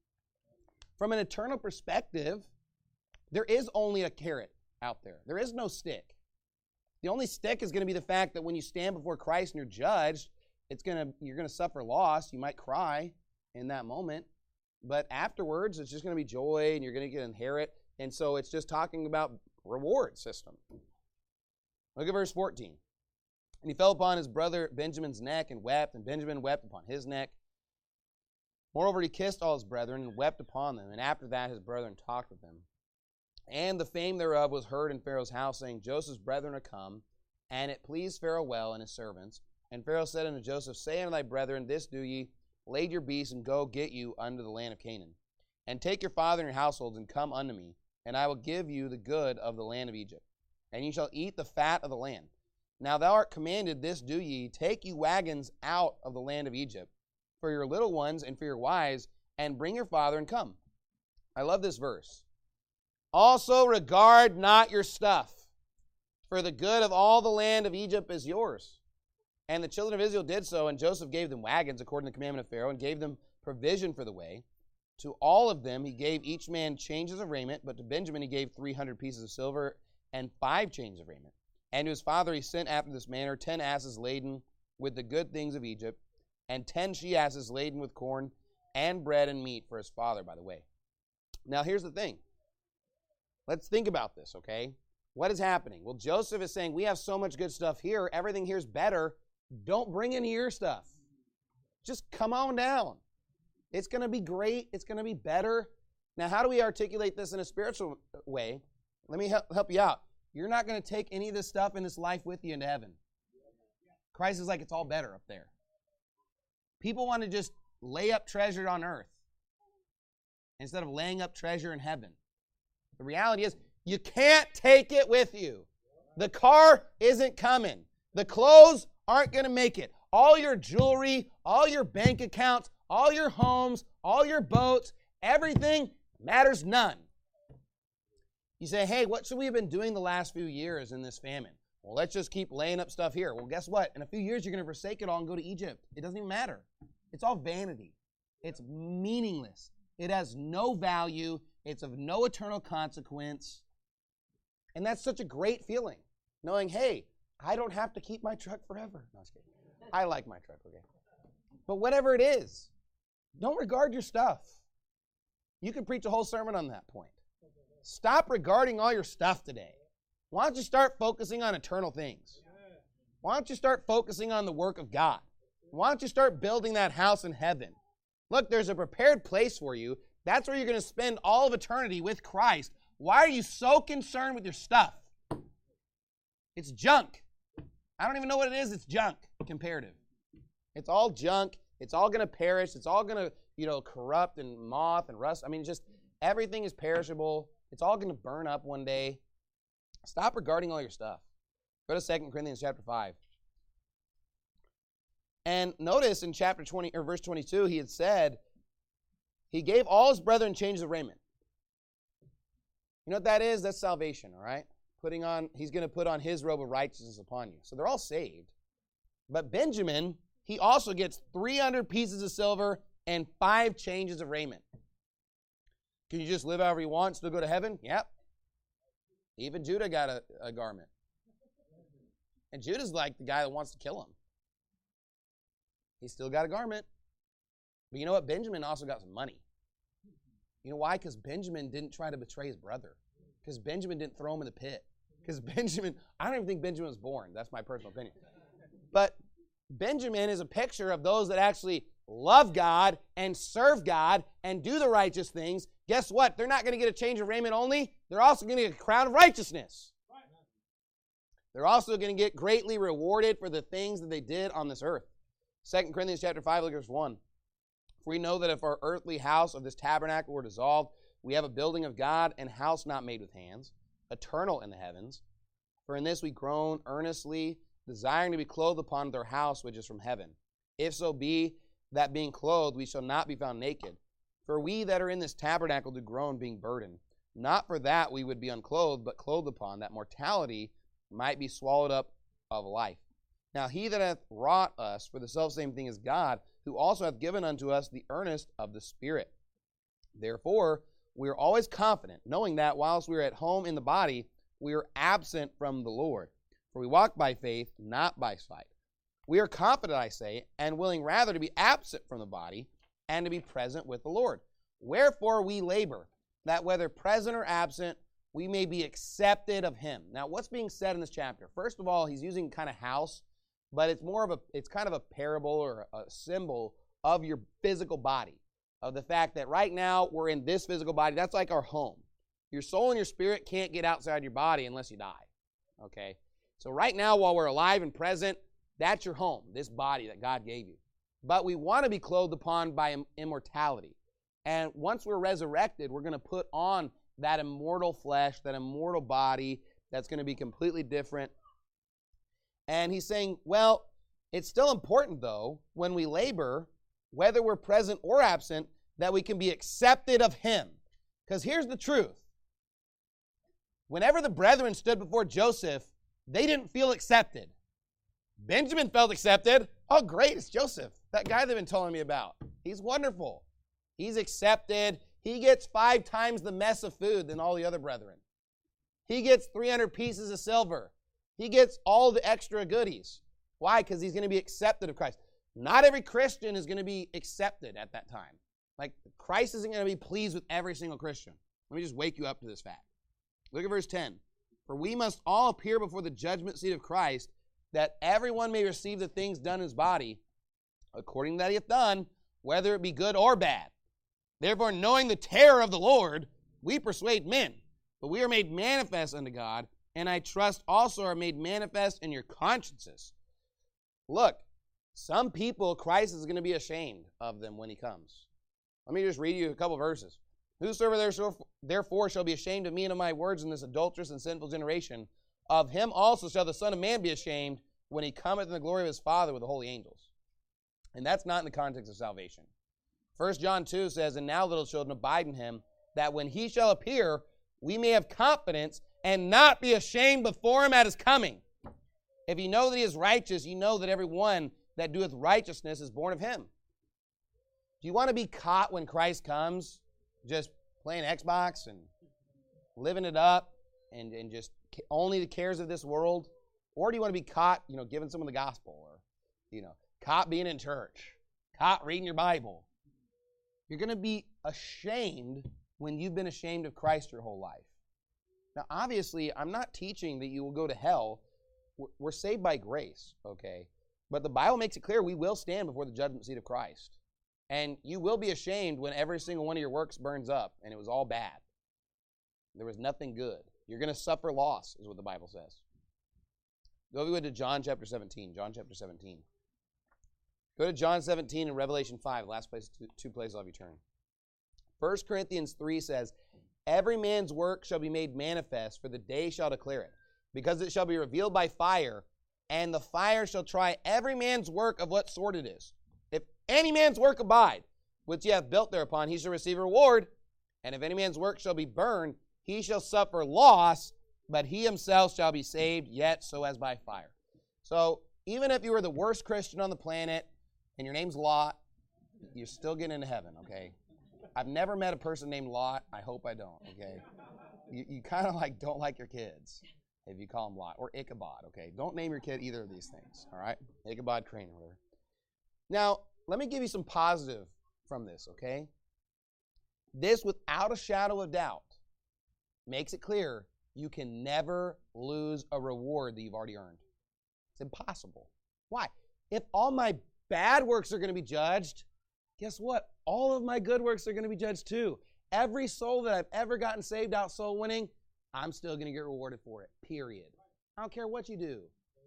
From an eternal perspective, there is only a carrot out there. There is no stick. The only stick is going to be the fact that when you stand before Christ and you're judged, you're going to suffer loss. You might cry in that moment. But afterwards, it's just going to be joy, and you're going to get inherit. And so it's just talking about reward system. Look at verse 14. And he fell upon his brother Benjamin's neck and wept, and Benjamin wept upon his neck. Moreover, he kissed all his brethren and wept upon them. And after that, his brethren talked with him. And the fame thereof was heard in Pharaoh's house, saying, Joseph's brethren are come. And it pleased Pharaoh well and his servants. And Pharaoh said unto Joseph, Say unto thy brethren, This do ye, lade your beasts, and go get you unto the land of Canaan. And take your father and your households, and come unto me, and I will give you the good of the land of Egypt. And ye shall eat the fat of the land. Now thou art commanded, this do ye, take you wagons out of the land of Egypt, for your little ones and for your wives, and bring your father and come. I love this verse. Also regard not your stuff, for the good of all the land of Egypt is yours. And the children of Israel did so, and Joseph gave them wagons according to the commandment of Pharaoh, and gave them provision for the way. To all of them he gave each man changes of raiment, but to Benjamin he gave 300 pieces of silver and 5 changes of raiment. And to his father he sent after this manner 10 asses laden with the good things of Egypt, and 10 she-asses laden with corn and bread and meat for his father, by the way. Now here's the thing. Let's think about this, okay? What is happening? Well, Joseph is saying, we have so much good stuff here. Everything here is better. Don't bring any of your stuff. Just come on down. It's going to be great. It's going to be better. Now, how do we articulate this in a spiritual way? Let me help you out. You're not going to take any of this stuff in this life with you into heaven. Christ is like, it's all better up there. People want to just lay up treasure on earth instead of laying up treasure in heaven. The reality is, you can't take it with you. The car isn't coming. The clothes aren't going to make it. All your jewelry, all your bank accounts, all your homes, all your boats, everything matters none. You say, hey, what should we have been doing the last few years in this famine? Well, let's just keep laying up stuff here. Well, guess what? In a few years, you're going to forsake it all and go to Egypt. It doesn't even matter. It's all vanity. It's meaningless. It has no value. It's of no eternal consequence. And that's such a great feeling, knowing, hey, I don't have to keep my truck forever. No, I was kidding. I like my truck, okay? But whatever it is, don't regard your stuff. You can preach a whole sermon on that point. Stop regarding all your stuff today. Why don't you start focusing on eternal things? Why don't you start focusing on the work of God? Why don't you start building that house in heaven? Look, there's a prepared place for you. That's where you're going to spend all of eternity with Christ, Why are you so concerned with your stuff? It's junk. I don't even know what it is. It's junk, comparative. It's all junk. It's all going to perish. It's all going to, corrupt and moth and rust. I mean, just everything is perishable. It's all going to burn up one day. Stop regarding all your stuff. Go to 2 Corinthians chapter 5. And notice in chapter 20 or verse 22, he had said, he gave all his brethren changes of raiment. You know what that is? That's salvation, all right? He's going to put on his robe of righteousness upon you. So they're all saved. But Benjamin, he also gets 300 pieces of silver and 5 changes of raiment. Can you just live however you want, still go to heaven? Yep. Even Judah got a garment. And Judah's like the guy that wants to kill him. He still got a garment. But you know what? Benjamin also got some money. You know why? Because Benjamin didn't try to betray his brother. Because Benjamin didn't throw him in the pit. Because I don't even think Benjamin was born. That's my personal opinion. But Benjamin is a picture of those that actually love God and serve God and do the righteous things. Guess what? They're not going to get a change of raiment only. They're also going to get a crown of righteousness. They're also going to get greatly rewarded for the things that they did on this earth. 2 Corinthians chapter 5, look at verse 1. For we know that if our earthly house of this tabernacle were dissolved, we have a building of God and house not made with hands, eternal in the heavens. For in this we groan earnestly, desiring to be clothed upon their house which is from heaven. If so be that being clothed, we shall not be found naked. For we that are in this tabernacle do groan, being burdened. Not for that we would be unclothed, but clothed upon, that mortality might be swallowed up of life. Now he that hath wrought us for the selfsame thing is God, who also hath given unto us the earnest of the Spirit. Therefore, we are always confident, knowing that whilst we are at home in the body, we are absent from the Lord. For we walk by faith, not by sight. We are confident, I say, and willing rather to be absent from the body and to be present with the Lord. Wherefore we labor, that whether present or absent, we may be accepted of him. Now, what's being said in this chapter? First of all, he's using kind of house, but it's kind of a parable or a symbol of your physical body, of the fact that right now we're in this physical body. That's like our home. Your soul and your spirit can't get outside your body unless you die, okay? So right now, while we're alive and present, that's your home, this body that God gave you. But we want to be clothed upon by immortality. And once we're resurrected, we're going to put on that immortal flesh, that immortal body that's going to be completely different. And he's saying, well, it's still important, though, when we labor, whether we're present or absent, that we can be accepted of him. Because here's the truth. Whenever the brethren stood before Joseph, they didn't feel accepted. Benjamin felt accepted. Oh, great, it's Joseph, that guy they've been telling me about. He's wonderful. He's accepted. He gets 5 times the mess of food than all the other brethren. He gets 300 pieces of silver. He gets all the extra goodies. Why? Because he's going to be accepted of Christ. Not every Christian is going to be accepted at that time. Like, Christ isn't going to be pleased with every single Christian. Let me just wake you up to this fact. Look at verse 10. For we must all appear before the judgment seat of Christ, that everyone may receive the things done in his body, according to that he hath done, whether it be good or bad. Therefore, knowing the terror of the Lord, we persuade men, but we are made manifest unto God, and I trust also are made manifest in your consciences. Look, some people, Christ is going to be ashamed of them when he comes. Let me just read you a couple verses. Whosoever therefore shall be ashamed of me and of my words in this adulterous and sinful generation, of him also shall the Son of Man be ashamed when he cometh in the glory of his Father with the holy angels. And that's not in the context of salvation. 1 John 2 says, and now, little children, abide in him, that when he shall appear, we may have confidence and not be ashamed before him at his coming. If you know that he is righteous, you know that every one that doeth righteousness is born of him. Do you want to be caught when Christ comes, just playing Xbox and living it up and just only the cares of this world? Or do you want to be caught, giving someone the gospel, or, caught being in church, caught reading your Bible? You're going to be ashamed when you've been ashamed of Christ your whole life. Now, obviously, I'm not teaching that you will go to hell. We're saved by grace, okay? But the Bible makes it clear we will stand before the judgment seat of Christ. And you will be ashamed when every single one of your works burns up and it was all bad. There was nothing good. You're going to suffer loss, is what the Bible says. Go to John chapter 17. John chapter 17. Go to John 17 and Revelation 5. Last place, two places I'll have you turn. 1 Corinthians 3 says, every man's work shall be made manifest, for the day shall declare it, because it shall be revealed by fire, and the fire shall try every man's work of what sort it is. If any man's work abide, which ye have built thereupon, he shall receive a reward. And if any man's work shall be burned, he shall suffer loss, but he himself shall be saved, yet so as by fire. So even if you were the worst Christian on the planet, and your name's Lot, you're still getting into heaven, okay? I've never met a person named Lot. I hope I don't, okay? You kind of like don't like your kids if you call them Lot. Or Ichabod, okay? Don't name your kid either of these things, all right? Ichabod Crane or whatever. Now, let me give you some positive from this, okay? This, without a shadow of doubt, makes it clear you can never lose a reward that you've already earned. It's impossible. Why? If all my bad works are going to be judged, guess what? All of my good works are going to be judged too. Every soul that I've ever gotten saved out soul winning, I'm still going to get rewarded for it, period. I don't care what you do.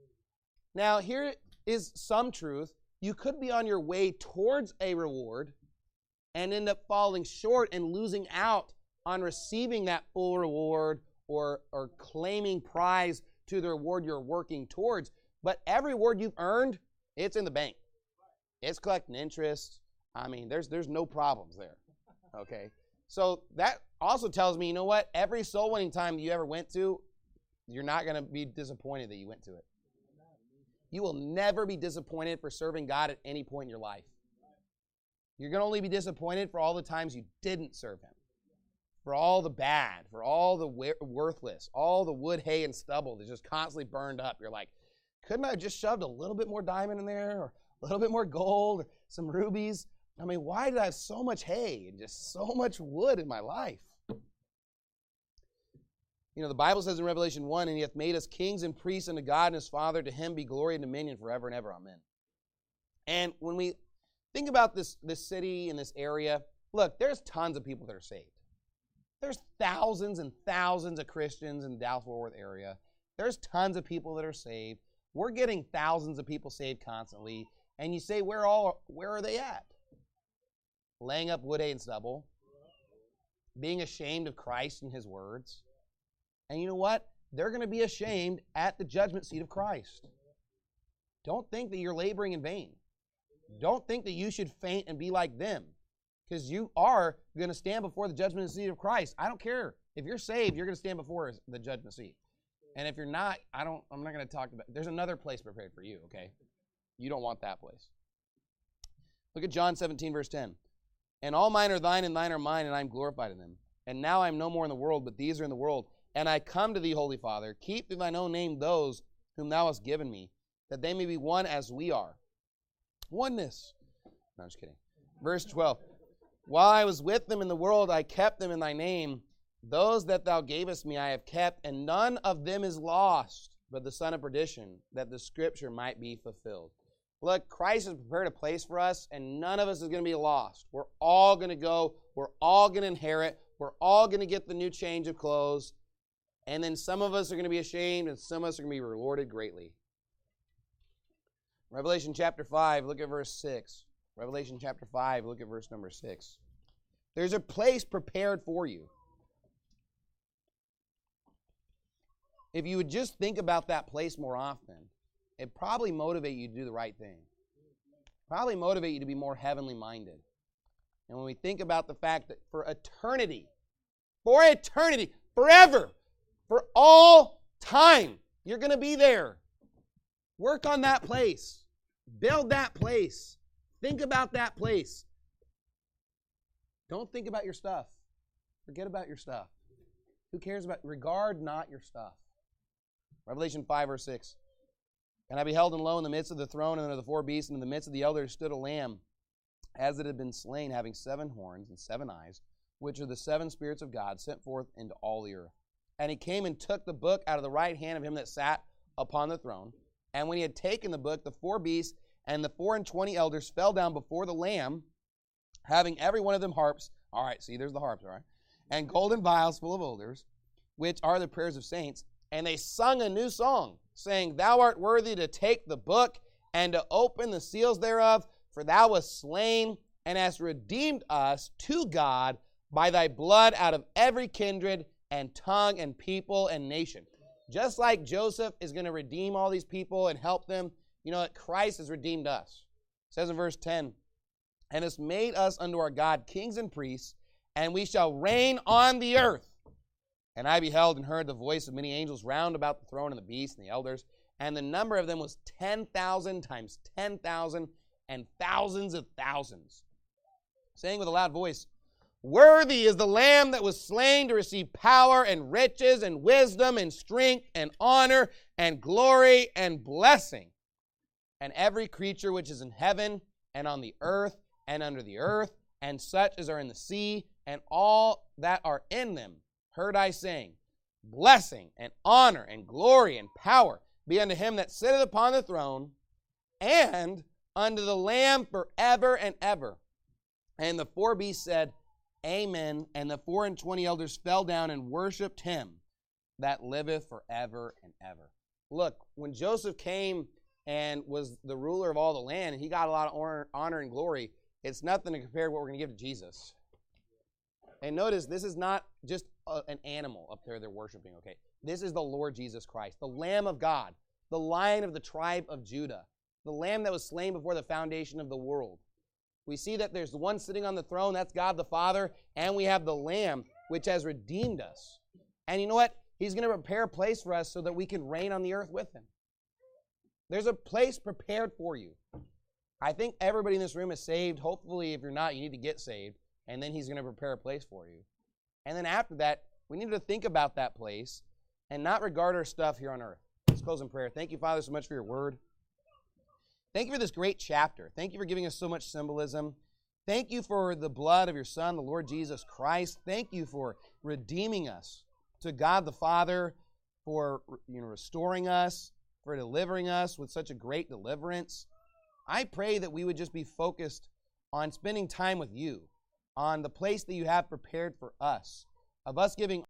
Now, here is some truth. You could be on your way towards a reward and end up falling short and losing out on receiving that full reward or claiming prize to the reward you're working towards. But every reward you've earned, it's in the bank. It's collecting interest. I mean, there's no problems there, okay? So that also tells me, you know what? Every soul winning time you ever went to, you're not going to be disappointed that you went to it. You will never be disappointed for serving God at any point in your life. You're going to only be disappointed for all the times you didn't serve Him, for all the bad, for all the worthless, all the wood, hay, and stubble that's just constantly burned up. You're like, couldn't I have just shoved a little bit more diamond in there, or a little bit more gold, or some rubies? I mean, why did I have so much hay and just so much wood in my life? You know, the Bible says in Revelation 1, and He hath made us kings and priests unto God and His Father. To Him be glory and dominion forever and ever. Amen. And when we think about this city and this area, look, there's tons of people that are saved. There's thousands and thousands of Christians in the Dallas-Fort Worth area. There's tons of people that are saved. We're getting thousands of people saved constantly. And you say, where are they at? Laying up wood, hay, and stubble. Being ashamed of Christ and His words. And you know what? They're going to be ashamed at the judgment seat of Christ. Don't think that you're laboring in vain. Don't think that you should faint and be like them. Because you are going to stand before the judgment seat of Christ. I don't care. If you're saved, you're going to stand before the judgment seat. And if you're not, I'm not going to talk about it. There's another place prepared for you, okay? You don't want that place. Look at John 17, verse 10. And all mine are thine, and thine are mine, and I am glorified in them. And now I am no more in the world, but these are in the world. And I come to thee, Holy Father. Keep in thine own name those whom thou hast given me, that they may be one as we are. Oneness. No, I'm just kidding. Verse 12. While I was with them in the world, I kept them in thy name. Those that thou gavest me I have kept, and none of them is lost, but the son of perdition, that the scripture might be fulfilled. Look, Christ has prepared a place for us, and none of us is going to be lost. We're all going to go. We're all going to inherit. We're all going to get the new change of clothes. And then some of us are going to be ashamed, and some of us are going to be rewarded greatly. Revelation chapter 5, look at verse 6. Revelation chapter 5, look at verse number 6. There's a place prepared for you. If you would just think about that place more often, it'd probably motivate you to do the right thing. Probably motivate you to be more heavenly minded. And when we think about the fact that for eternity, forever, for all time, you're going to be there. Work on that place. Build that place. Think about that place. Don't think about your stuff. Forget about your stuff. Who cares about? Regard not your stuff. Revelation 5, verse 6. And I beheld, and lo, in the midst of the throne and of the four beasts, and in the midst of the elders stood a lamb, as it had been slain, having 7 horns and 7 eyes, which are the 7 spirits of God, sent forth into all the earth. And he came and took the book out of the right hand of him that sat upon the throne. And when he had taken the book, the 4 beasts and the 24 elders fell down before the Lamb, having every one of them harps. All right, see, there's the harps, all right. And golden vials full of odors, which are the prayers of saints. And they sung a new song, saying, Thou art worthy to take the book and to open the seals thereof, for thou wast slain and hast redeemed us to God by thy blood out of every kindred and tongue and people and nation. Just like Joseph is going to redeem all these people and help them, you know, Christ has redeemed us. It says in verse 10, And hast made us unto our God kings and priests, and we shall reign on the earth. And I beheld and heard the voice of many angels round about the throne and the beast and the elders, and the number of them was 10,000 times 10,000 and thousands of thousands, saying with a loud voice, Worthy is the Lamb that was slain to receive power and riches and wisdom and strength and honor and glory and blessing. And every creature which is in heaven and on the earth and under the earth, and such as are in the sea, and all that are in them, heard I saying, Blessing and honor and glory and power be unto him that sitteth upon the throne, and unto the Lamb forever and ever. And the four beasts said, Amen. And the 24 elders fell down and worshipped him that liveth forever and ever. Look, when Joseph came and was the ruler of all the land, and he got a lot of honor and glory, it's nothing to compare to what we're going to give to Jesus. And notice, this is not just an animal up there they're worshiping, okay? This is the Lord Jesus Christ, the Lamb of God, the Lion of the tribe of Judah, the Lamb that was slain before the foundation of the world. We see that there's the one sitting on the throne, that's God the Father, and we have the Lamb, which has redeemed us. And you know what? He's going to prepare a place for us so that we can reign on the earth with him. There's a place prepared for you. I think everybody in this room is saved. Hopefully, if you're not, you need to get saved. And then he's going to prepare a place for you. And then after that, we need to think about that place and not regard our stuff here on earth. Let's close in prayer. Thank you, Father, so much for your word. Thank you for this great chapter. Thank you for giving us so much symbolism. Thank you for the blood of your Son, the Lord Jesus Christ. Thank you for redeeming us to God the Father, for restoring us, for delivering us with such a great deliverance. I pray that we would just be focused on spending time with you, on the place that you have prepared for us, of us giving